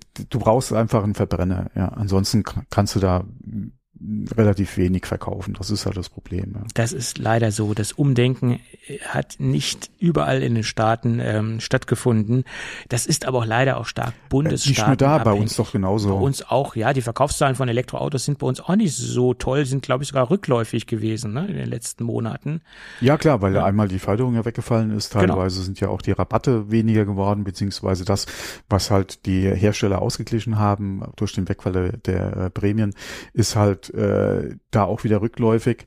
einen Verbrenner, ja. Ansonsten kannst du da relativ wenig verkaufen. Das ist halt das Problem. Ja. Das ist leider so. Das Umdenken hat nicht überall in den Staaten stattgefunden. Das ist aber auch leider auch stark Bundesstaaten. Nicht nur da, bei uns doch genauso. Bei uns auch, ja. Die Verkaufszahlen von Elektroautos sind bei uns auch nicht so toll, sind, glaube ich, sogar rückläufig gewesen, ne, in den letzten Monaten. Ja, klar, weil einmal die Förderung ja weggefallen ist. Teilweise sind ja auch die Rabatte weniger geworden, beziehungsweise das, was halt die Hersteller ausgeglichen haben durch den Wegfall der Prämien, ist halt da auch wieder rückläufig.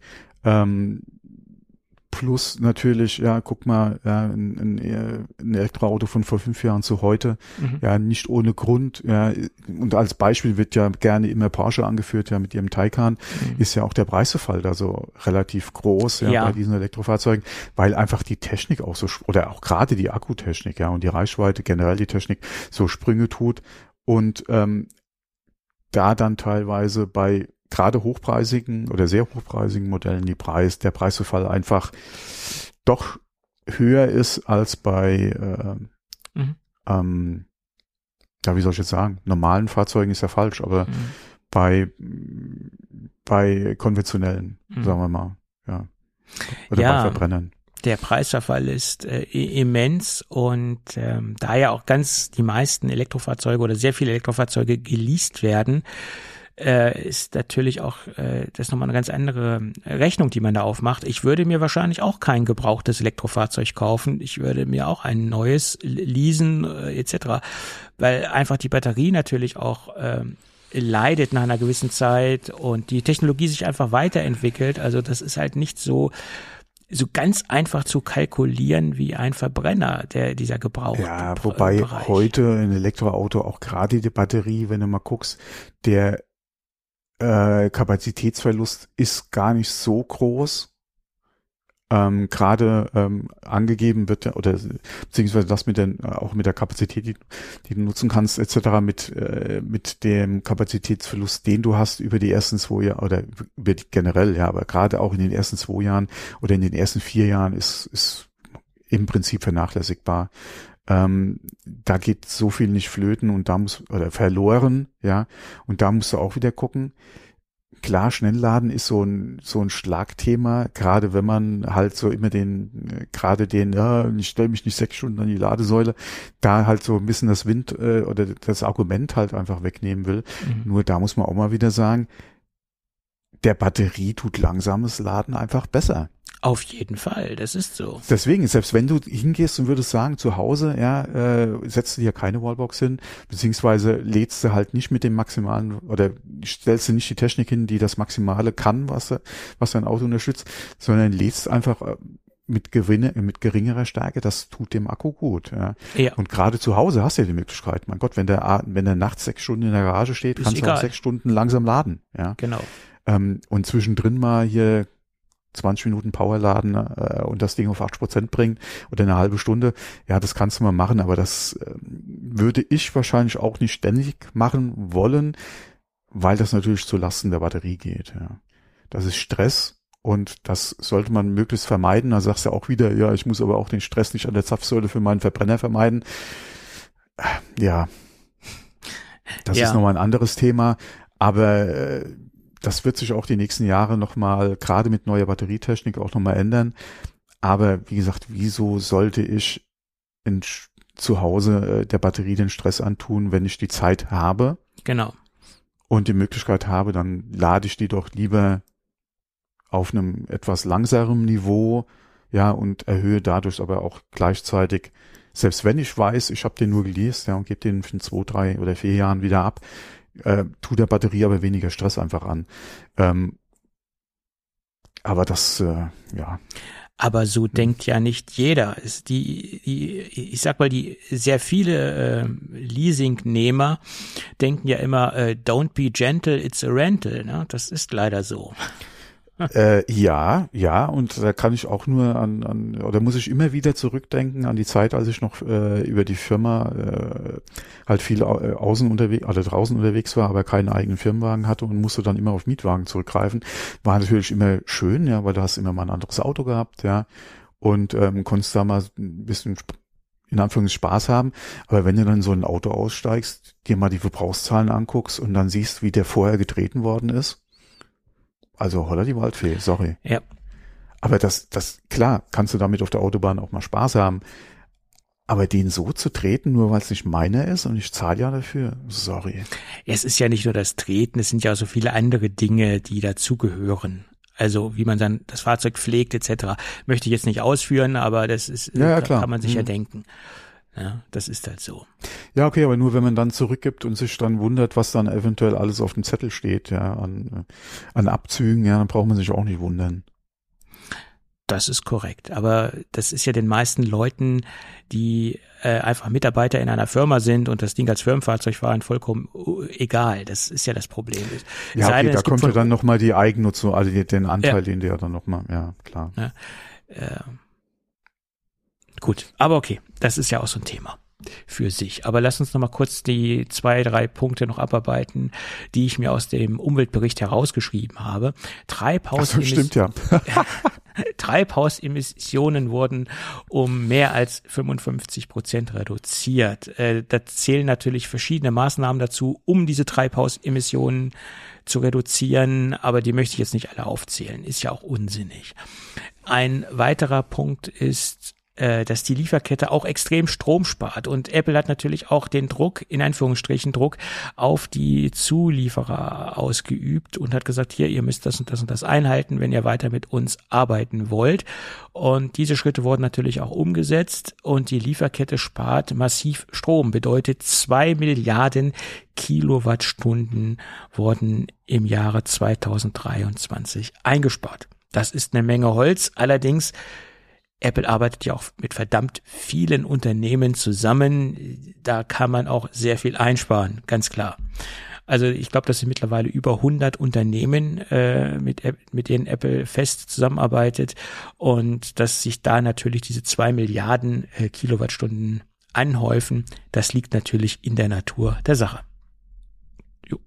Plus natürlich, ja, guck mal, ja, ein Elektroauto von vor 5 Jahren zu heute, ja, nicht ohne Grund, ja, und als Beispiel wird ja gerne immer Porsche angeführt, ja, mit ihrem Taycan, ist ja auch der Preisverfall da so relativ groß, ja, bei diesen Elektrofahrzeugen, weil einfach die Technik auch so, oder auch gerade die Akkutechnik, ja, und die Reichweite, generell die Technik so Sprünge tut und da dann teilweise bei gerade hochpreisigen oder sehr hochpreisigen Modellen der Preisverfall einfach doch höher ist als bei wie soll ich jetzt sagen, normalen Fahrzeugen ist ja falsch, aber bei konventionellen, sagen wir mal, ja. Oder bei Verbrennern. Der Preisverfall ist immens und da ja auch die meisten Elektrofahrzeuge oder sehr viele Elektrofahrzeuge geleast werden, ist natürlich auch das nochmal eine ganz andere Rechnung, die man da aufmacht. Ich würde mir wahrscheinlich auch kein gebrauchtes Elektrofahrzeug kaufen. Ich würde mir auch ein neues leasen etc., weil einfach die Batterie natürlich auch leidet nach einer gewissen Zeit und die Technologie sich einfach weiterentwickelt. Also das ist halt nicht so ganz einfach zu kalkulieren wie ein Verbrenner, dieser Gebrauch. Ja, wobei heute ein Elektroauto auch gerade die Batterie, wenn du mal guckst, der Kapazitätsverlust ist gar nicht so groß. Gerade angegeben wird, oder beziehungsweise das auch mit der Kapazität, die du nutzen kannst, etc., mit dem Kapazitätsverlust, den du hast über die ersten 2 Jahre, oder generell, ja, aber gerade auch in den ersten 2 Jahren oder in den ersten 4 Jahren ist im Prinzip vernachlässigbar. Da geht so viel nicht flöten und oder verloren, ja, und da musst du auch wieder gucken. Klar, Schnellladen ist so ein Schlagthema, gerade wenn man halt so immer ich stelle mich nicht 6 Stunden an die Ladesäule, da halt so ein bisschen das oder das Argument halt einfach wegnehmen will. Nur da muss man auch mal wieder sagen, der Batterie tut langsames Laden einfach besser. Auf jeden Fall, das ist so. Deswegen, selbst wenn du hingehst und würdest sagen, zu Hause, setzt du dir keine Wallbox hin, beziehungsweise lädst du halt nicht mit dem maximalen, oder stellst du nicht die Technik hin, die das Maximale kann, was dein Auto unterstützt, sondern lädst einfach mit geringerer Stärke, das tut dem Akku gut. Ja. Ja. Und gerade zu Hause hast du ja die Möglichkeit. Mein Gott, wenn der nachts 6 Stunden in der Garage steht, kannst du auch 6 Stunden langsam laden. Ja. Genau. Und zwischendrin mal hier 20 Minuten Power laden und das Ding auf 80% bringen oder eine halbe Stunde. Ja, das kannst du mal machen, aber das würde ich wahrscheinlich auch nicht ständig machen wollen, weil das natürlich zu Lasten der Batterie geht. Ja. Das ist Stress und das sollte man möglichst vermeiden. Da sagst du auch wieder, ja, ich muss aber auch den Stress nicht an der Zapfsäule für meinen Verbrenner vermeiden. Ja, das ist nochmal ein anderes Thema, aber das wird sich auch die nächsten Jahre nochmal, gerade mit neuer Batterietechnik, auch nochmal ändern. Aber wie gesagt, wieso sollte ich zu Hause der Batterie den Stress antun, wenn ich die Zeit habe? Genau. Und die Möglichkeit habe, dann lade ich die doch lieber auf einem etwas langsameren Niveau, ja, und erhöhe dadurch aber auch gleichzeitig, selbst wenn ich weiß, ich habe den nur geleast, ja, und gebe den in 2, 3 oder 4 Jahren wieder ab, tut der Batterie aber weniger Stress einfach an. Aber das, ja. Aber so denkt ja nicht jeder. Ich sag mal, die sehr viele Leasingnehmer denken ja immer, don't be gentle, it's a rental. Ne? Das ist leider so. Ja, und da kann ich auch nur oder muss ich immer wieder zurückdenken an die Zeit, als ich noch über die Firma halt viel draußen unterwegs war, aber keinen eigenen Firmenwagen hatte und musste dann immer auf Mietwagen zurückgreifen. War natürlich immer schön, ja, weil du hast immer mal ein anderes Auto gehabt, ja, und konntest da mal ein bisschen in Anführungszeichen Spaß haben. Aber wenn du dann so ein Auto aussteigst, dir mal die Verbrauchszahlen anguckst und dann siehst, wie der vorher getreten worden ist, also holla die Waldfee, sorry. Ja. Aber das, klar, kannst du damit auf der Autobahn auch mal Spaß haben. Aber den so zu treten, nur weil es nicht meiner ist und ich zahle ja dafür, sorry. Es ist ja nicht nur das Treten, es sind ja auch so viele andere Dinge, die dazugehören. Also wie man dann das Fahrzeug pflegt etc. Möchte ich jetzt nicht ausführen, aber das ist, ja, klar. Kann man sich ja denken. Ja, das ist halt so. Ja, okay, aber nur wenn man dann zurückgibt und sich dann wundert, was dann eventuell alles auf dem Zettel steht, ja, an Abzügen, ja, dann braucht man sich auch nicht wundern. Das ist korrekt. Aber das ist ja den meisten Leuten, die einfach Mitarbeiter in einer Firma sind und das Ding als Firmenfahrzeug fahren, vollkommen egal. Das ist ja das Problem. Ja, okay, da kommt ja dann nochmal die Eigennutzung, also den Anteil, den der dann nochmal, ja, klar. Ja, gut, aber okay, das ist ja auch so ein Thema für sich. Aber lass uns noch mal kurz die 2, 3 Punkte noch abarbeiten, die ich mir aus dem Umweltbericht herausgeschrieben habe. Treibhausemissionen wurden um mehr als 55% reduziert. Da zählen natürlich verschiedene Maßnahmen dazu, um diese Treibhausemissionen zu reduzieren, aber die möchte ich jetzt nicht alle aufzählen. Ist ja auch unsinnig. Ein weiterer Punkt ist, dass die Lieferkette auch extrem Strom spart. Und Apple hat natürlich auch den Druck, in Anführungsstrichen Druck, auf die Zulieferer ausgeübt und hat gesagt, hier, ihr müsst das und das und das einhalten, wenn ihr weiter mit uns arbeiten wollt. Und diese Schritte wurden natürlich auch umgesetzt und die Lieferkette spart massiv Strom. Bedeutet 2 Milliarden Kilowattstunden wurden im Jahre 2023 eingespart. Das ist eine Menge Holz. Allerdings Apple arbeitet ja auch mit verdammt vielen Unternehmen zusammen. Da kann man auch sehr viel einsparen, ganz klar. Also ich glaube, das sind mittlerweile über 100 Unternehmen, mit denen Apple fest zusammenarbeitet und dass sich da natürlich diese 2 Milliarden Kilowattstunden anhäufen, das liegt natürlich in der Natur der Sache. Jo.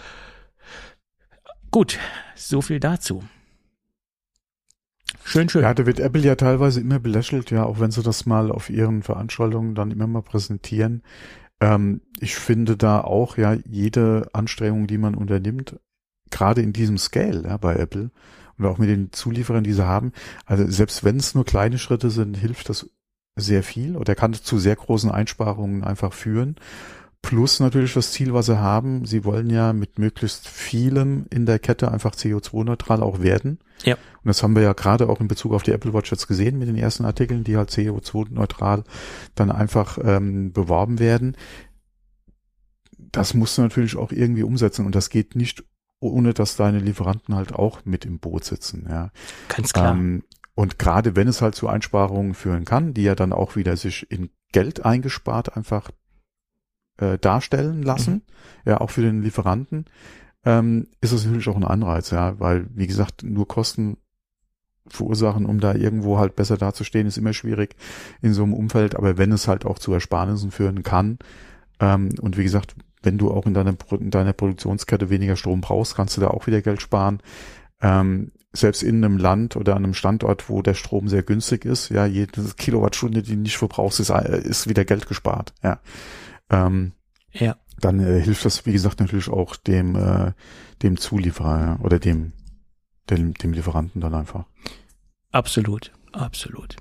Gut, so viel dazu. Schön. Ja, da wird Apple ja teilweise immer belächelt, ja, auch wenn sie das mal auf ihren Veranstaltungen dann immer mal präsentieren. Ich finde da auch, ja, jede Anstrengung, die man unternimmt, gerade in diesem Scale, ja, bei Apple und auch mit den Zulieferern, die sie haben, also selbst wenn es nur kleine Schritte sind, hilft das sehr viel oder kann zu sehr großen Einsparungen einfach führen. Plus natürlich das Ziel, was sie haben. Sie wollen ja mit möglichst vielem in der Kette einfach CO2-neutral auch werden. Ja. Und das haben wir ja gerade auch in Bezug auf die Apple Watch jetzt gesehen mit den ersten Artikeln, die halt CO2-neutral dann einfach beworben werden. Das musst du natürlich auch irgendwie umsetzen und das geht nicht, ohne dass deine Lieferanten halt auch mit im Boot sitzen. Ja. Ganz klar. Und gerade wenn es halt zu Einsparungen führen kann, die ja dann auch wieder sich in Geld eingespart einfach darstellen lassen, ja, auch für den Lieferanten, ist es natürlich auch ein Anreiz, ja, weil, wie gesagt, nur Kosten verursachen, um da irgendwo halt besser dazustehen, ist immer schwierig in so einem Umfeld, aber wenn es halt auch zu Ersparnissen führen kann, und wie gesagt, wenn du auch in deiner Produktionskette weniger Strom brauchst, kannst du da auch wieder Geld sparen. Selbst in einem Land oder an einem Standort, wo der Strom sehr günstig ist, ja, jede Kilowattstunde, die du nicht verbrauchst, ist wieder Geld gespart, ja. Ja. Dann hilft das, wie gesagt, natürlich auch dem Zulieferer, ja, oder dem Lieferanten dann einfach. Absolut, absolut.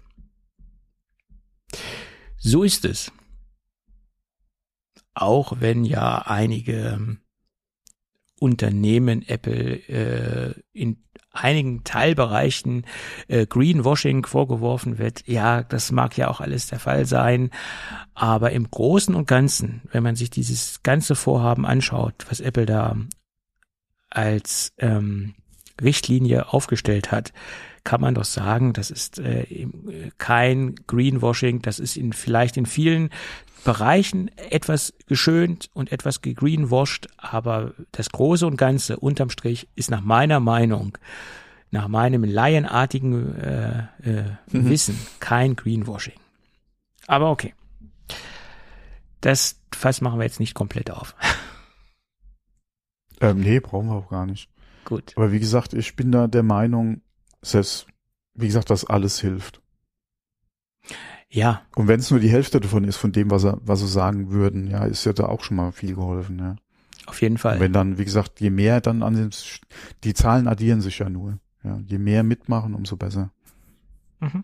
So ist es. Auch wenn ja einige Unternehmen Apple in einigen Teilbereichen Greenwashing vorgeworfen wird. Ja, das mag ja auch alles der Fall sein. Aber im Großen und Ganzen, wenn man sich dieses ganze Vorhaben anschaut, was Apple da als Richtlinie aufgestellt hat, kann man doch sagen, das ist kein Greenwashing, das ist vielleicht in vielen Bereichen etwas geschönt und etwas gegreenwashed, aber das Große und Ganze unterm Strich ist nach meiner Meinung, nach meinem laienartigen Wissen kein Greenwashing. Aber okay, das Fass machen wir jetzt nicht komplett auf. Nee, brauchen wir auch gar nicht. Gut. Aber wie gesagt, ich bin da der Meinung, dass alles hilft. Ja. Und wenn es nur die Hälfte davon ist, von dem, was sie sagen würden, ja, ist ja da auch schon mal viel geholfen, ja. Auf jeden Fall. Und wenn dann, wie gesagt, je mehr dann die Zahlen addieren sich ja nur. Ja, je mehr mitmachen, umso besser. Mhm.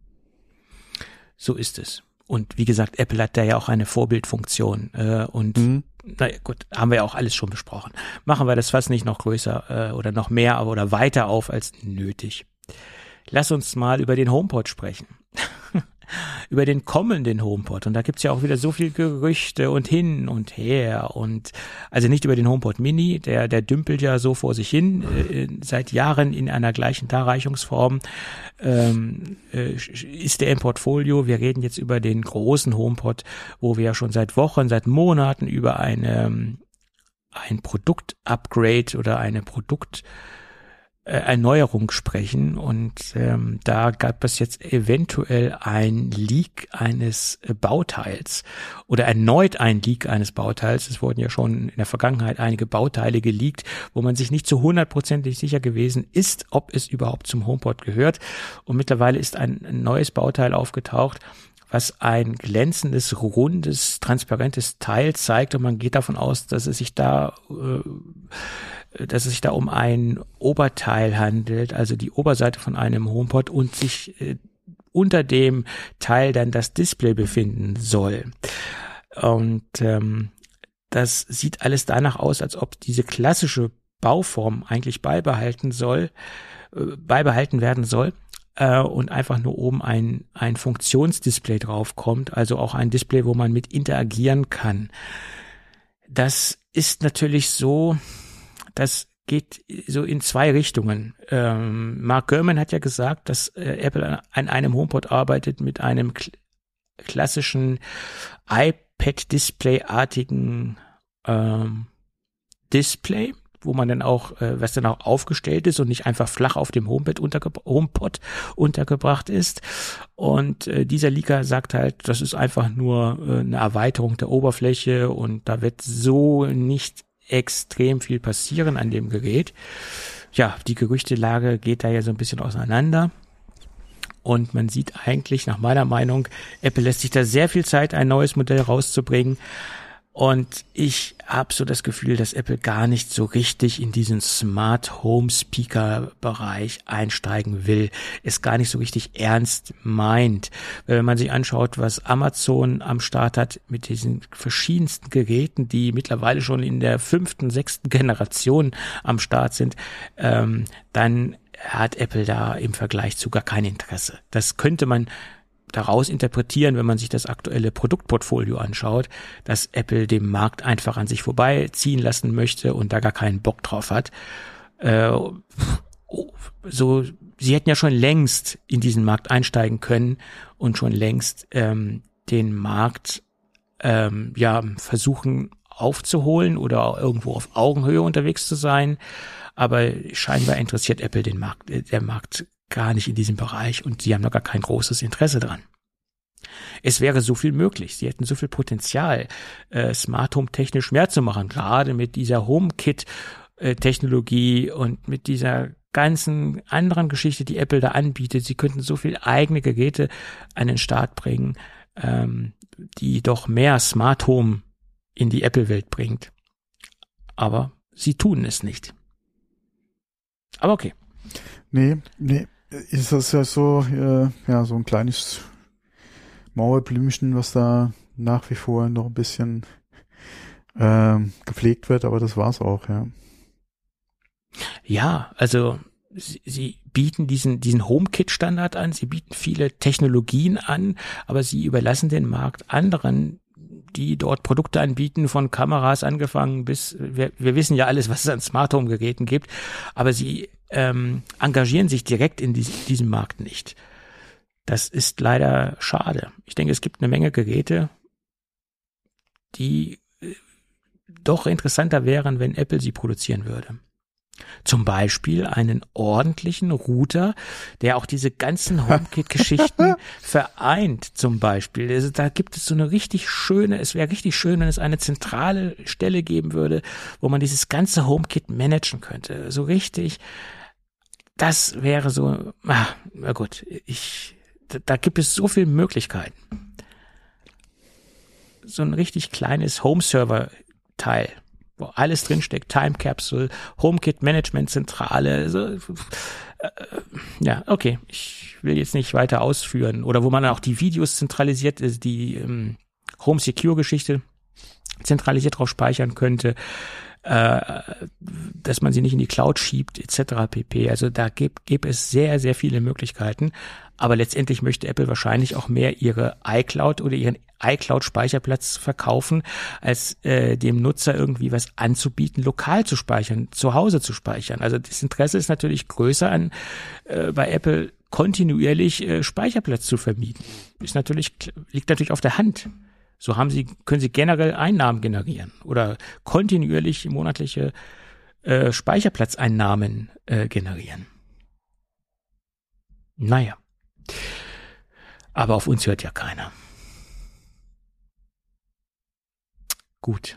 So ist es. Und wie gesagt, Apple hat da ja auch eine Vorbildfunktion. Naja, gut, haben wir ja auch alles schon besprochen. Machen wir das fast nicht noch größer oder noch mehr oder weiter auf als nötig. Lass uns mal über den HomePod sprechen. Über den kommenden HomePod. Und da gibt's ja auch wieder so viel Gerüchte und hin und her. Und also nicht über den HomePod Mini, der dümpelt ja so vor sich hin, seit Jahren in einer gleichen Darreichungsform. Ist der im Portfolio. Wir reden jetzt über den großen HomePod, wo wir ja schon seit Wochen, seit Monaten über ein Produkt-Upgrade oder eine Erneuerung sprechen und da gab es jetzt eventuell ein Leak eines Bauteils oder erneut ein Leak eines Bauteils. Es wurden ja schon in der Vergangenheit einige Bauteile geleakt, wo man sich nicht zu 100% sicher gewesen ist, ob es überhaupt zum HomePod gehört. Und mittlerweile ist ein neues Bauteil aufgetaucht, was ein glänzendes, rundes, transparentes Teil zeigt und man geht davon aus, dass es sich da um ein Oberteil handelt, also die Oberseite von einem HomePod und sich unter dem Teil dann das Display befinden soll. Und das sieht alles danach aus, als ob diese klassische Bauform eigentlich beibehalten werden soll. Und einfach nur oben ein Funktionsdisplay draufkommt, also auch ein Display, wo man mit interagieren kann. Das ist natürlich so, das geht so in zwei Richtungen. Mark Gurman hat ja gesagt, dass Apple an einem HomePod arbeitet mit einem klassischen iPad-Display-artigen Display, wo man dann auch, was dann auch aufgestellt ist und nicht einfach flach auf dem HomePod untergebracht ist. Und dieser Leaker sagt halt, das ist einfach nur eine Erweiterung der Oberfläche und da wird so nicht extrem viel passieren an dem Gerät. Ja, die Gerüchtelage geht da ja so ein bisschen auseinander. Und man sieht eigentlich, nach meiner Meinung, Apple lässt sich da sehr viel Zeit, ein neues Modell rauszubringen. Und ich habe so das Gefühl, dass Apple gar nicht so richtig in diesen Smart Home Speaker Bereich einsteigen will, es gar nicht so richtig ernst meint. Wenn man sich anschaut, was Amazon am Start hat mit diesen verschiedensten Geräten, die mittlerweile schon in der 5., 6. Generation am Start sind, dann hat Apple da im Vergleich zu gar kein Interesse. Das könnte man daraus interpretieren, wenn man sich das aktuelle Produktportfolio anschaut, dass Apple den Markt einfach an sich vorbeiziehen lassen möchte und da gar keinen Bock drauf hat. Sie hätten ja schon längst in diesen Markt einsteigen können und schon längst den Markt versuchen aufzuholen oder irgendwo auf Augenhöhe unterwegs zu sein. Aber scheinbar interessiert Apple der Markt gar nicht in diesem Bereich und sie haben noch gar kein großes Interesse dran. Es wäre so viel möglich. Sie hätten so viel Potenzial, Smart Home technisch mehr zu machen, gerade mit dieser HomeKit-Technologie und mit dieser ganzen anderen Geschichte, die Apple da anbietet. Sie könnten so viel eigene Geräte an den Start bringen, die doch mehr Smart Home in die Apple-Welt bringt. Aber sie tun es nicht. Aber okay. Nee. Ist das ja so, so ein kleines Mauerblümchen, was da nach wie vor noch ein bisschen gepflegt wird, aber das war's auch, ja. Ja, also sie bieten diesen HomeKit-Standard an, sie bieten viele Technologien an, aber sie überlassen den Markt anderen, die dort Produkte anbieten, von Kameras angefangen bis, wir wissen ja alles, was es an Smart Home Geräten gibt, aber sie engagieren sich direkt in diesem Markt nicht. Das ist leider schade. Ich denke, es gibt eine Menge Geräte, die doch interessanter wären, wenn Apple sie produzieren würde. Zum Beispiel einen ordentlichen Router, der auch diese ganzen HomeKit-Geschichten vereint, zum Beispiel. Also da gibt es so eine richtig schöne, es wäre richtig schön, wenn es eine zentrale Stelle geben würde, wo man dieses ganze HomeKit managen könnte. So richtig, das wäre so, na gut, da gibt es so viele Möglichkeiten. So ein richtig kleines Home-Server-Teil, wo alles drinsteckt, Time Capsule, HomeKit Management Zentrale, okay, ich will jetzt nicht weiter ausführen, oder wo man auch die Videos zentralisiert, die Home Secure Geschichte zentralisiert drauf speichern könnte, dass man sie nicht in die Cloud schiebt, etc. pp. Also da gibt es sehr, sehr viele Möglichkeiten, aber letztendlich möchte Apple wahrscheinlich auch mehr ihre iCloud oder ihren iCloud-Speicherplatz verkaufen, als dem Nutzer irgendwie was anzubieten, lokal zu speichern, zu Hause zu speichern. Also das Interesse ist natürlich größer bei Apple kontinuierlich Speicherplatz zu vermieten. Liegt natürlich auf der Hand. So können Sie generell Einnahmen generieren oder kontinuierlich monatliche Speicherplatzeinnahmen generieren. Naja. Aber auf uns hört ja keiner. Gut.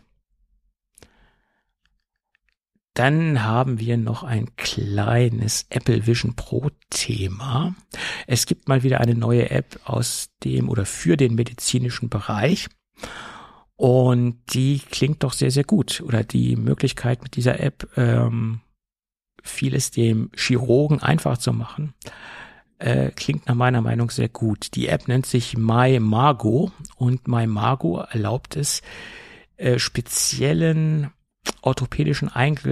Dann haben wir noch ein kleines Apple Vision Pro Thema. Es gibt mal wieder eine neue App für den medizinischen Bereich. Und die klingt doch sehr, sehr gut. Oder die Möglichkeit mit dieser App, vieles dem Chirurgen einfach zu machen, klingt nach meiner Meinung sehr gut. Die App nennt sich MyMargo und MyMargo erlaubt es, spezielle orthopädische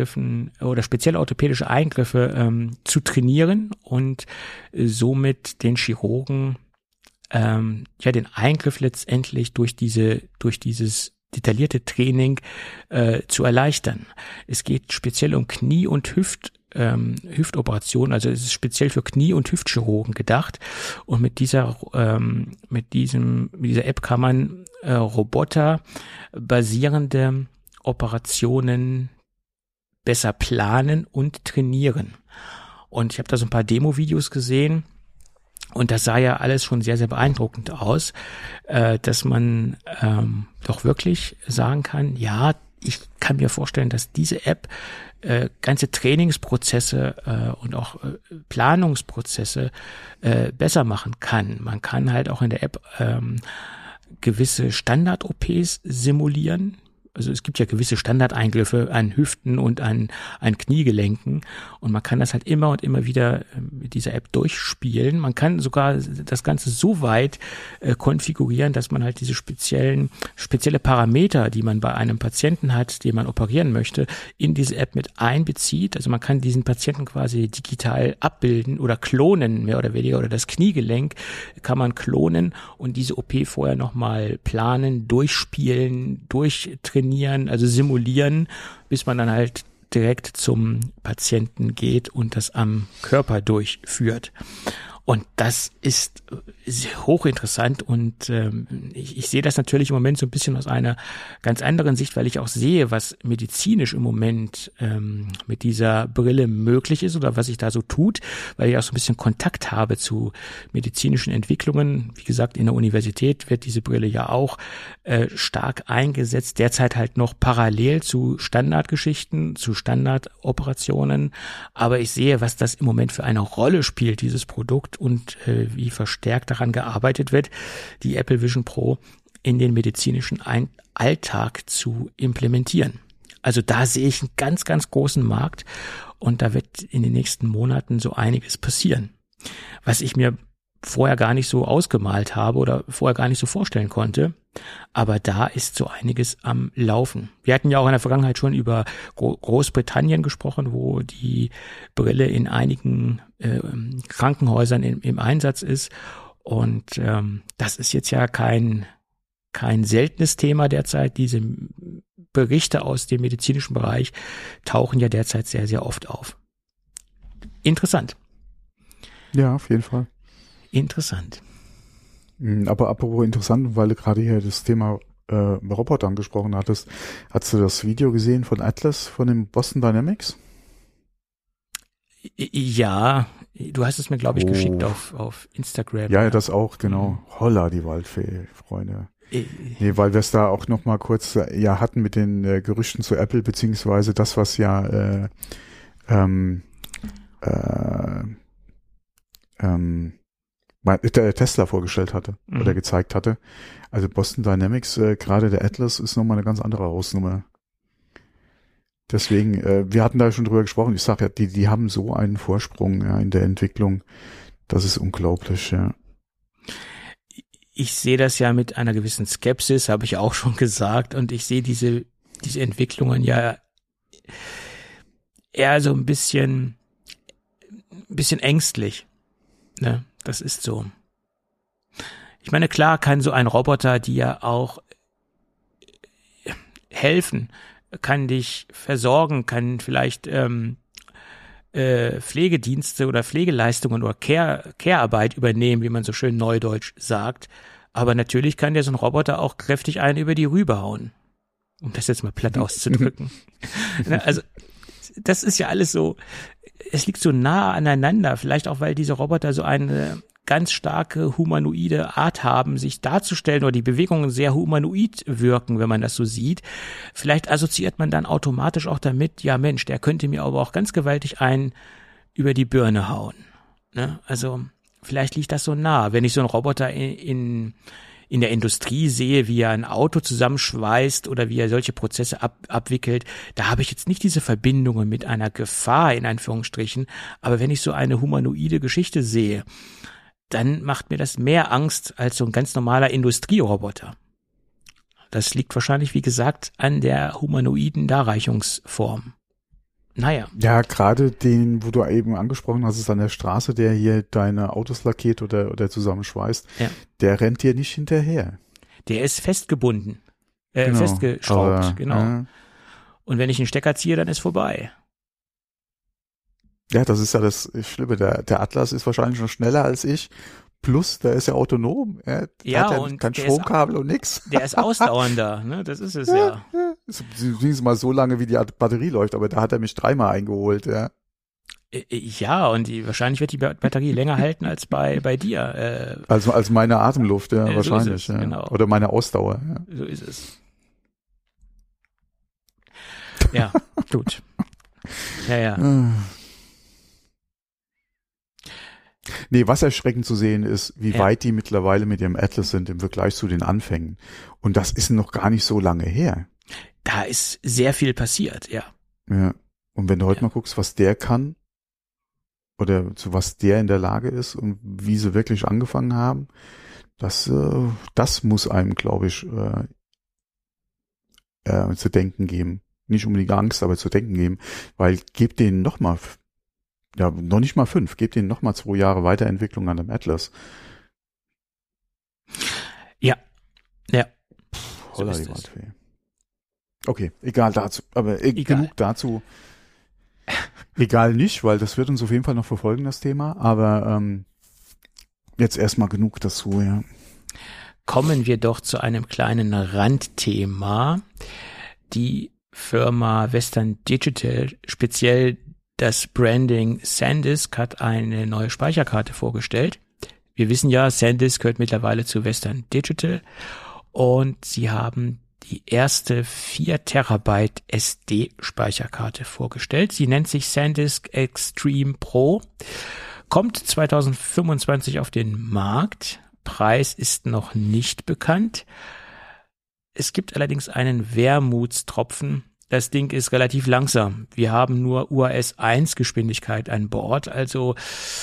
Eingriffe zu trainieren und somit den Chirurgen den Eingriff letztendlich durch dieses detaillierte Training zu erleichtern. Es geht speziell um Knie- und Hüftoperationen, also es ist speziell für Knie- und Hüftchirurgen gedacht. Und mit dieser App kann man roboterbasierende Operationen besser planen und trainieren. Und ich habe da so ein paar Demo-Videos gesehen und das sah ja alles schon sehr, sehr beeindruckend aus, dass man doch wirklich sagen kann, ja, ich kann mir vorstellen, dass diese App ganze Trainingsprozesse und auch Planungsprozesse besser machen kann. Man kann halt auch in der App gewisse Standard-OPs simulieren, also es gibt ja gewisse Standardeingriffe an Hüften und an Kniegelenken und man kann das halt immer und immer wieder mit dieser App durchspielen. Man kann sogar das Ganze so weit konfigurieren, dass man halt diese spezielle Parameter, die man bei einem Patienten hat, den man operieren möchte, in diese App mit einbezieht. Also man kann diesen Patienten quasi digital abbilden oder klonen, mehr oder weniger, oder das Kniegelenk kann man klonen und diese OP vorher nochmal planen, durchspielen, durchtrainieren, also simulieren, bis man dann halt direkt zum Patienten geht und das am Körper durchführt. Und das ist hochinteressant und ich sehe das natürlich im Moment so ein bisschen aus einer ganz anderen Sicht, weil ich auch sehe, was medizinisch im Moment mit dieser Brille möglich ist oder was sich da so tut, weil ich auch so ein bisschen Kontakt habe zu medizinischen Entwicklungen. Wie gesagt, in der Universität wird diese Brille ja auch stark eingesetzt, derzeit halt noch parallel zu Standardgeschichten, zu Standardoperationen. Aber ich sehe, was das im Moment für eine Rolle spielt, dieses Produkt, und wie verstärkt daran gearbeitet wird, die Apple Vision Pro in den medizinischen Alltag zu implementieren. Also da sehe ich einen ganz, ganz großen Markt und da wird in den nächsten Monaten so einiges passieren, was ich mir vorher gar nicht so ausgemalt habe oder vorher gar nicht so vorstellen konnte. Aber da ist so einiges am Laufen. Wir hatten ja auch in der Vergangenheit schon über Großbritannien gesprochen, wo die Brille in einigen Krankenhäusern im Einsatz ist. Und das ist jetzt ja kein seltenes Thema derzeit. Diese Berichte aus dem medizinischen Bereich tauchen ja derzeit sehr, sehr oft auf. Interessant. Ja, auf jeden Fall. Interessant. Aber apropos interessant, weil du gerade hier das Thema Roboter angesprochen hattest, hast du das Video gesehen von Atlas, von dem Boston Dynamics? Ja, du hast es mir, glaube ich, geschickt auf Instagram. Ja, das auch, genau. Holla, die Waldfee, Freunde. Nee, weil wir es da auch noch mal kurz hatten mit den Gerüchten zu Apple, beziehungsweise das, was ja der Tesla vorgestellt hatte oder gezeigt hatte. Also Boston Dynamics, gerade der Atlas ist nochmal eine ganz andere Hausnummer. Deswegen, wir hatten da schon drüber gesprochen, ich sage ja, die haben so einen Vorsprung in der Entwicklung, das ist unglaublich, ja. Ich sehe das ja mit einer gewissen Skepsis, habe ich auch schon gesagt, und ich sehe diese Entwicklungen ja eher so ein bisschen ängstlich, ne? Das ist so. Ich meine, klar kann so ein Roboter dir auch helfen, kann dich versorgen, kann vielleicht Pflegedienste oder Pflegeleistungen oder Care-Arbeit übernehmen, wie man so schön neudeutsch sagt. Aber natürlich kann dir so ein Roboter auch kräftig einen über die Rübe hauen, um das jetzt mal platt auszudrücken. Also das ist ja alles so, es liegt so nah aneinander, vielleicht auch, weil diese Roboter so eine ganz starke humanoide Art haben, sich darzustellen, oder die Bewegungen sehr humanoid wirken, wenn man das so sieht. Vielleicht assoziiert man dann automatisch auch damit, ja Mensch, der könnte mir aber auch ganz gewaltig einen über die Birne hauen. Ne? Also vielleicht liegt das so nah. Wenn ich so einen Roboter in der Industrie sehe, wie er ein Auto zusammenschweißt oder wie er solche Prozesse abwickelt, da habe ich jetzt nicht diese Verbindungen mit einer Gefahr, in Anführungsstrichen. Aber wenn ich so eine humanoide Geschichte sehe, dann macht mir das mehr Angst als so ein ganz normaler Industrieroboter. Das liegt wahrscheinlich, wie gesagt, an der humanoiden Darreichungsform. Naja. Ja, gerade den, wo du eben angesprochen hast, ist an der Straße, der hier deine Autos lackiert oder zusammenschweißt, ja. Der rennt dir nicht hinterher. Der ist festgebunden, genau. Festgeschraubt, aber, genau. Und wenn ich einen Stecker ziehe, dann ist vorbei. Ja, das ist ja das Schlimme. Der Atlas ist wahrscheinlich schon schneller als ich. Plus, der ist ja autonom. Der hat ja kein Stromkabel und nix. Der ist ausdauernder, ne? Das ist es ja. Zumindest mal so lange, wie die Batterie läuft, aber da hat er mich 3-mal eingeholt, ja. Ja, und wahrscheinlich wird die Batterie länger halten als bei dir. Also als meine Atemluft, ja, wahrscheinlich. So ist es, genau. Oder meine Ausdauer. Ja. So ist es. Ja, gut. Ja. Nee, was erschreckend zu sehen ist, wie weit die mittlerweile mit ihrem Atlas sind im Vergleich zu den Anfängen. Und das ist noch gar nicht so lange her. da ist sehr viel passiert, ja. Ja. Und wenn du heute mal guckst, was der kann, oder zu was der in der Lage ist und wie sie wirklich angefangen haben, das muss einem, glaube ich, zu denken geben. Nicht unbedingt Angst, aber zu denken geben, weil gebt denen noch nicht mal 5, gebt denen noch mal 2 Jahre Weiterentwicklung an dem Atlas. Ja. Holla die Waldfee. Okay, egal dazu, aber genug dazu. Egal nicht, weil das wird uns auf jeden Fall noch verfolgen, das Thema, aber jetzt erstmal genug dazu, ja. Kommen wir doch zu einem kleinen Randthema. Die Firma Western Digital, speziell das Branding SanDisk, hat eine neue Speicherkarte vorgestellt. Wir wissen ja, SanDisk gehört mittlerweile zu Western Digital und sie haben die erste 4 Terabyte SD-Speicherkarte vorgestellt. Sie nennt sich SanDisk Extreme Pro, kommt 2025 auf den Markt. Preis ist noch nicht bekannt. Es gibt allerdings einen Wermutstropfen. Das Ding ist relativ langsam. Wir haben nur UAS 1 Geschwindigkeit an Bord. Also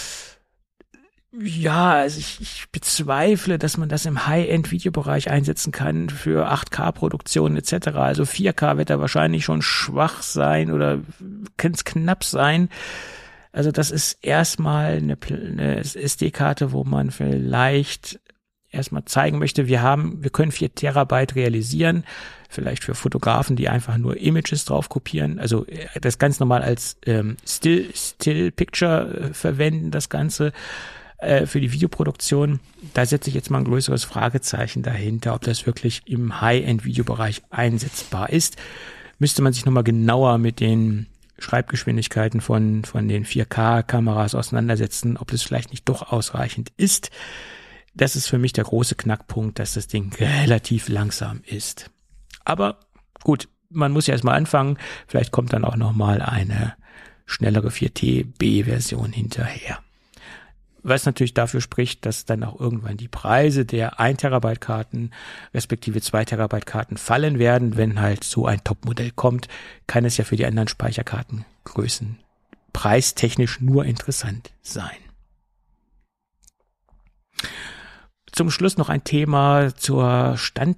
ja, also ich bezweifle, dass man das im High-End-Videobereich einsetzen kann für 8K-Produktionen etc. Also 4K wird da wahrscheinlich schon schwach sein oder kann es knapp sein. Also das ist erstmal eine SD-Karte, wo man vielleicht erstmal zeigen möchte, wir können 4 Terabyte realisieren, vielleicht für Fotografen, die einfach nur Images drauf kopieren, also das ganz normal als Still Picture verwenden, das Ganze für die Videoproduktion. Da setze ich jetzt mal ein größeres Fragezeichen dahinter, ob das wirklich im High-End-Videobereich einsetzbar ist. Müsste man sich nochmal genauer mit den Schreibgeschwindigkeiten von den 4K-Kameras auseinandersetzen, ob das vielleicht nicht doch ausreichend ist. Das ist für mich der große Knackpunkt, dass das Ding relativ langsam ist. Aber gut, man muss ja erstmal anfangen. Vielleicht kommt dann auch nochmal eine schnellere 4TB-Version hinterher. Was natürlich dafür spricht, dass dann auch irgendwann die Preise der 1 Terabyte Karten respektive 2 Terabyte Karten fallen werden. Wenn halt so ein Topmodell kommt, kann es ja für die anderen Speicherkartengrößen preistechnisch nur interessant sein. Zum Schluss noch ein Thema zur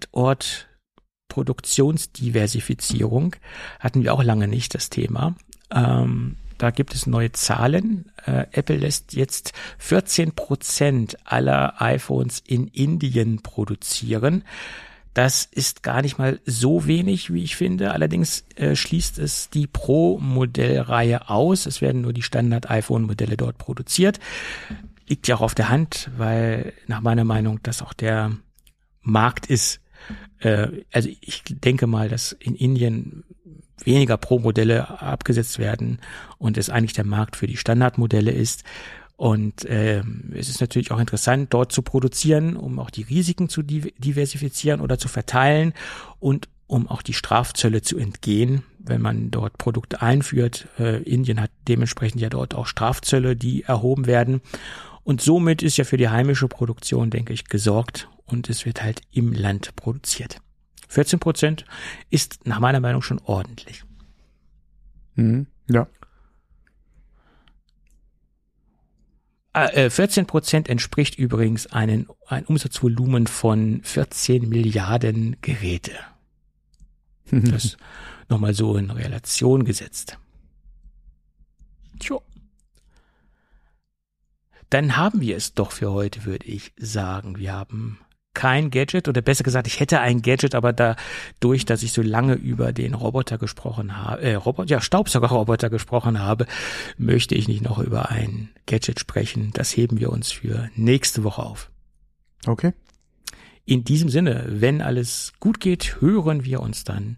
Standortproduktionsdiversifizierung. Hatten wir auch lange nicht das Thema. Da gibt es neue Zahlen. Apple lässt jetzt 14% aller iPhones in Indien produzieren. Das ist gar nicht mal so wenig, wie ich finde. Allerdings schließt es die Pro-Modellreihe aus. Es werden nur die Standard-iPhone-Modelle dort produziert. Liegt ja auch auf der Hand, weil nach meiner Meinung das auch der Markt ist. Also ich denke mal, dass in Indien weniger Pro-Modelle abgesetzt werden und es eigentlich der Markt für die Standardmodelle ist. Und es ist natürlich auch interessant, dort zu produzieren, um auch die Risiken zu diversifizieren oder zu verteilen und um auch die Strafzölle zu entgehen, wenn man dort Produkte einführt. Indien hat dementsprechend ja dort auch Strafzölle, die erhoben werden. Und somit ist ja für die heimische Produktion, denke ich, gesorgt und es wird halt im Land produziert. 14% ist nach meiner Meinung schon ordentlich. Ja. 14% entspricht übrigens ein Umsatzvolumen von 14 Milliarden Geräte. Das nochmal so in Relation gesetzt. Tjo. Dann haben wir es doch für heute, würde ich sagen. Wir haben kein Gadget, oder besser gesagt, ich hätte ein Gadget, aber dadurch, dass ich so lange über den Roboter gesprochen habe, Staubsaugerroboter gesprochen habe, möchte ich nicht noch über ein Gadget sprechen. Das heben wir uns für nächste Woche auf. Okay. In diesem Sinne, wenn alles gut geht, hören wir uns dann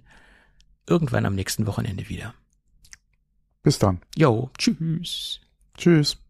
irgendwann am nächsten Wochenende wieder. Bis dann. Jo, tschüss. Tschüss.